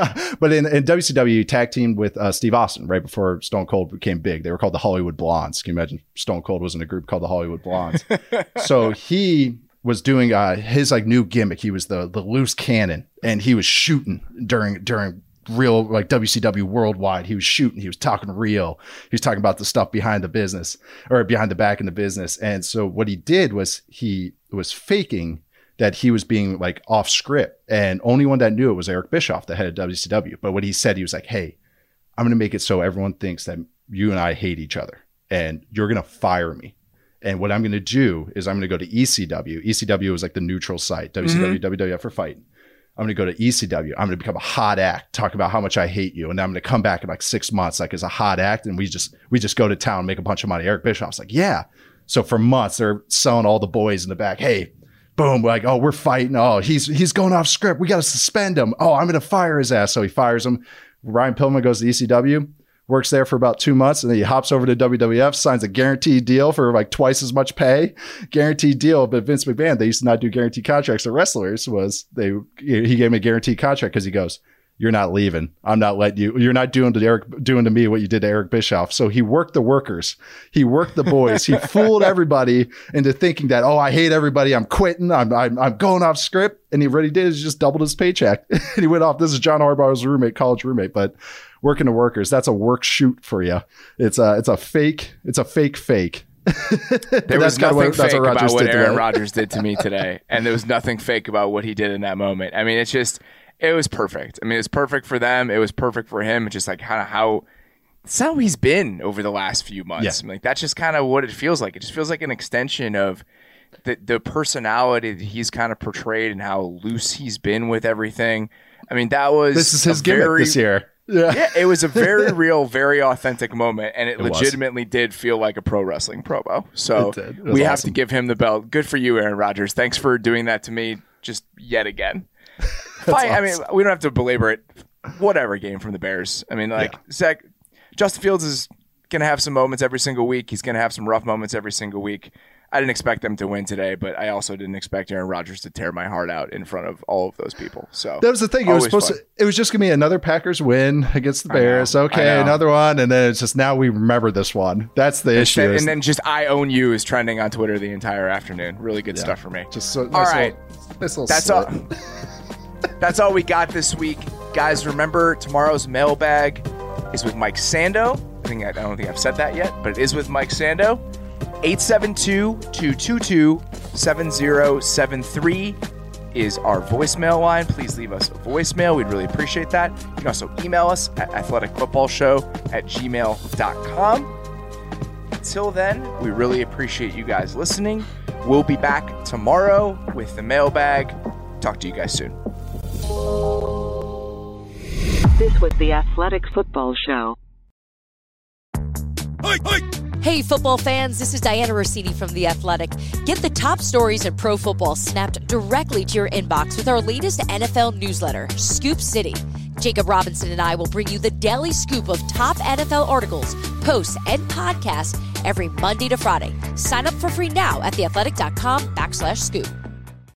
WCW, he tag teamed with Steve Austin right before Stone Cold became big. They were called the Hollywood Blondes. Can you imagine Stone Cold was in a group called the Hollywood Blondes? So he was doing his like new gimmick. He was the loose cannon, and he was shooting during real like WCW worldwide. He was shooting. He was talking real. He was talking about the stuff behind the business or behind the back in the business. And so what he did was he was faking that he was being like off script, and only one that knew it was Eric Bischoff, the head of WCW. But what he said, he was like, "Hey, I'm going to make it so everyone thinks that you and I hate each other, and you're going to fire me. And what I'm going to do is I'm going to go to ECW. ECW was like the neutral site. WCW, WWF for fighting. I'm going to go to ECW. I'm going to become a hot act, talk about how much I hate you. And I'm going to come back in like 6 months, like as a hot act. And we just go to town, make a bunch of money. Eric Bischoff's like, yeah. So for months, they're selling all the boys in the back. Hey, boom. We're like, oh, we're fighting. Oh, he's going off script. We got to suspend him. Oh, I'm going to fire his ass. So he fires him. Ryan Pillman goes to ECW. works there for about 2 months, and then he hops over to WWF, signs a guaranteed deal for like twice as much pay. Guaranteed deal. But Vince McMahon, they used to not do guaranteed contracts to wrestlers. He gave him a guaranteed contract because he goes, "You're not leaving. I'm not letting you. You're not doing to me what you did to Eric Bischoff." So he worked the workers. He worked the boys. He fooled everybody into thinking that, "Oh, I hate everybody. I'm quitting. I'm going off script." And what he did is just doubled his paycheck. And he went off. This is John Harbaugh's roommate, college roommate, but working the workers. That's a work shoot for you. It's a fake. It's a fake. There was nothing fake about what Aaron Rodgers did to me today, and there was nothing fake about what he did in that moment. I mean, it was perfect. I mean, it's perfect for them. It was perfect for him. It's just like kind of how he's been over the last few months. Yeah. I mean, like, that's just kind of what it feels like. It just feels like an extension of the personality that he's kind of portrayed and how loose he's been with everything. I mean, this is his gimmick this year. Yeah, it was a very real, very authentic moment, and it legitimately did feel like a pro wrestling promo. So we have to give him the belt. Good for you, Aaron Rodgers. Thanks for doing that to me just yet again. Fine. Awesome. I mean, we don't have to belabor it. Whatever game from the Bears. I mean, Zach, Justin Fields is going to have some moments every single week. He's going to have some rough moments every single week. I didn't expect them to win today, but I also didn't expect Aaron Rodgers to tear my heart out in front of all of those people. So that was the thing. It was just going to be another Packers win against the Bears. Okay, another one, and then it's just now we remember this one. That's the issue. And then just "I own you" is trending on Twitter the entire afternoon. Really good stuff for me. Just all right. That's all. That's all we got this week, guys. Remember, tomorrow's mailbag is with Mike Sando. I don't think I've said that yet, but it is with Mike Sando. 872-222-7073 is our voicemail line. Please leave us a voicemail. We'd really appreciate that. You can also email us at athleticfootballshow@gmail.com. Until then, we really appreciate you guys listening. We'll be back tomorrow with the mailbag. Talk to you guys soon. This was the Athletic Football Show. Hey, football fans, this is Diana Rossini from The Athletic. Get the top stories in pro football snapped directly to your inbox with our latest NFL newsletter, Scoop City. Jacob Robinson and I will bring you the daily scoop of top NFL articles, posts, and podcasts every Monday to Friday. Sign up for free now at theathletic.com/scoop.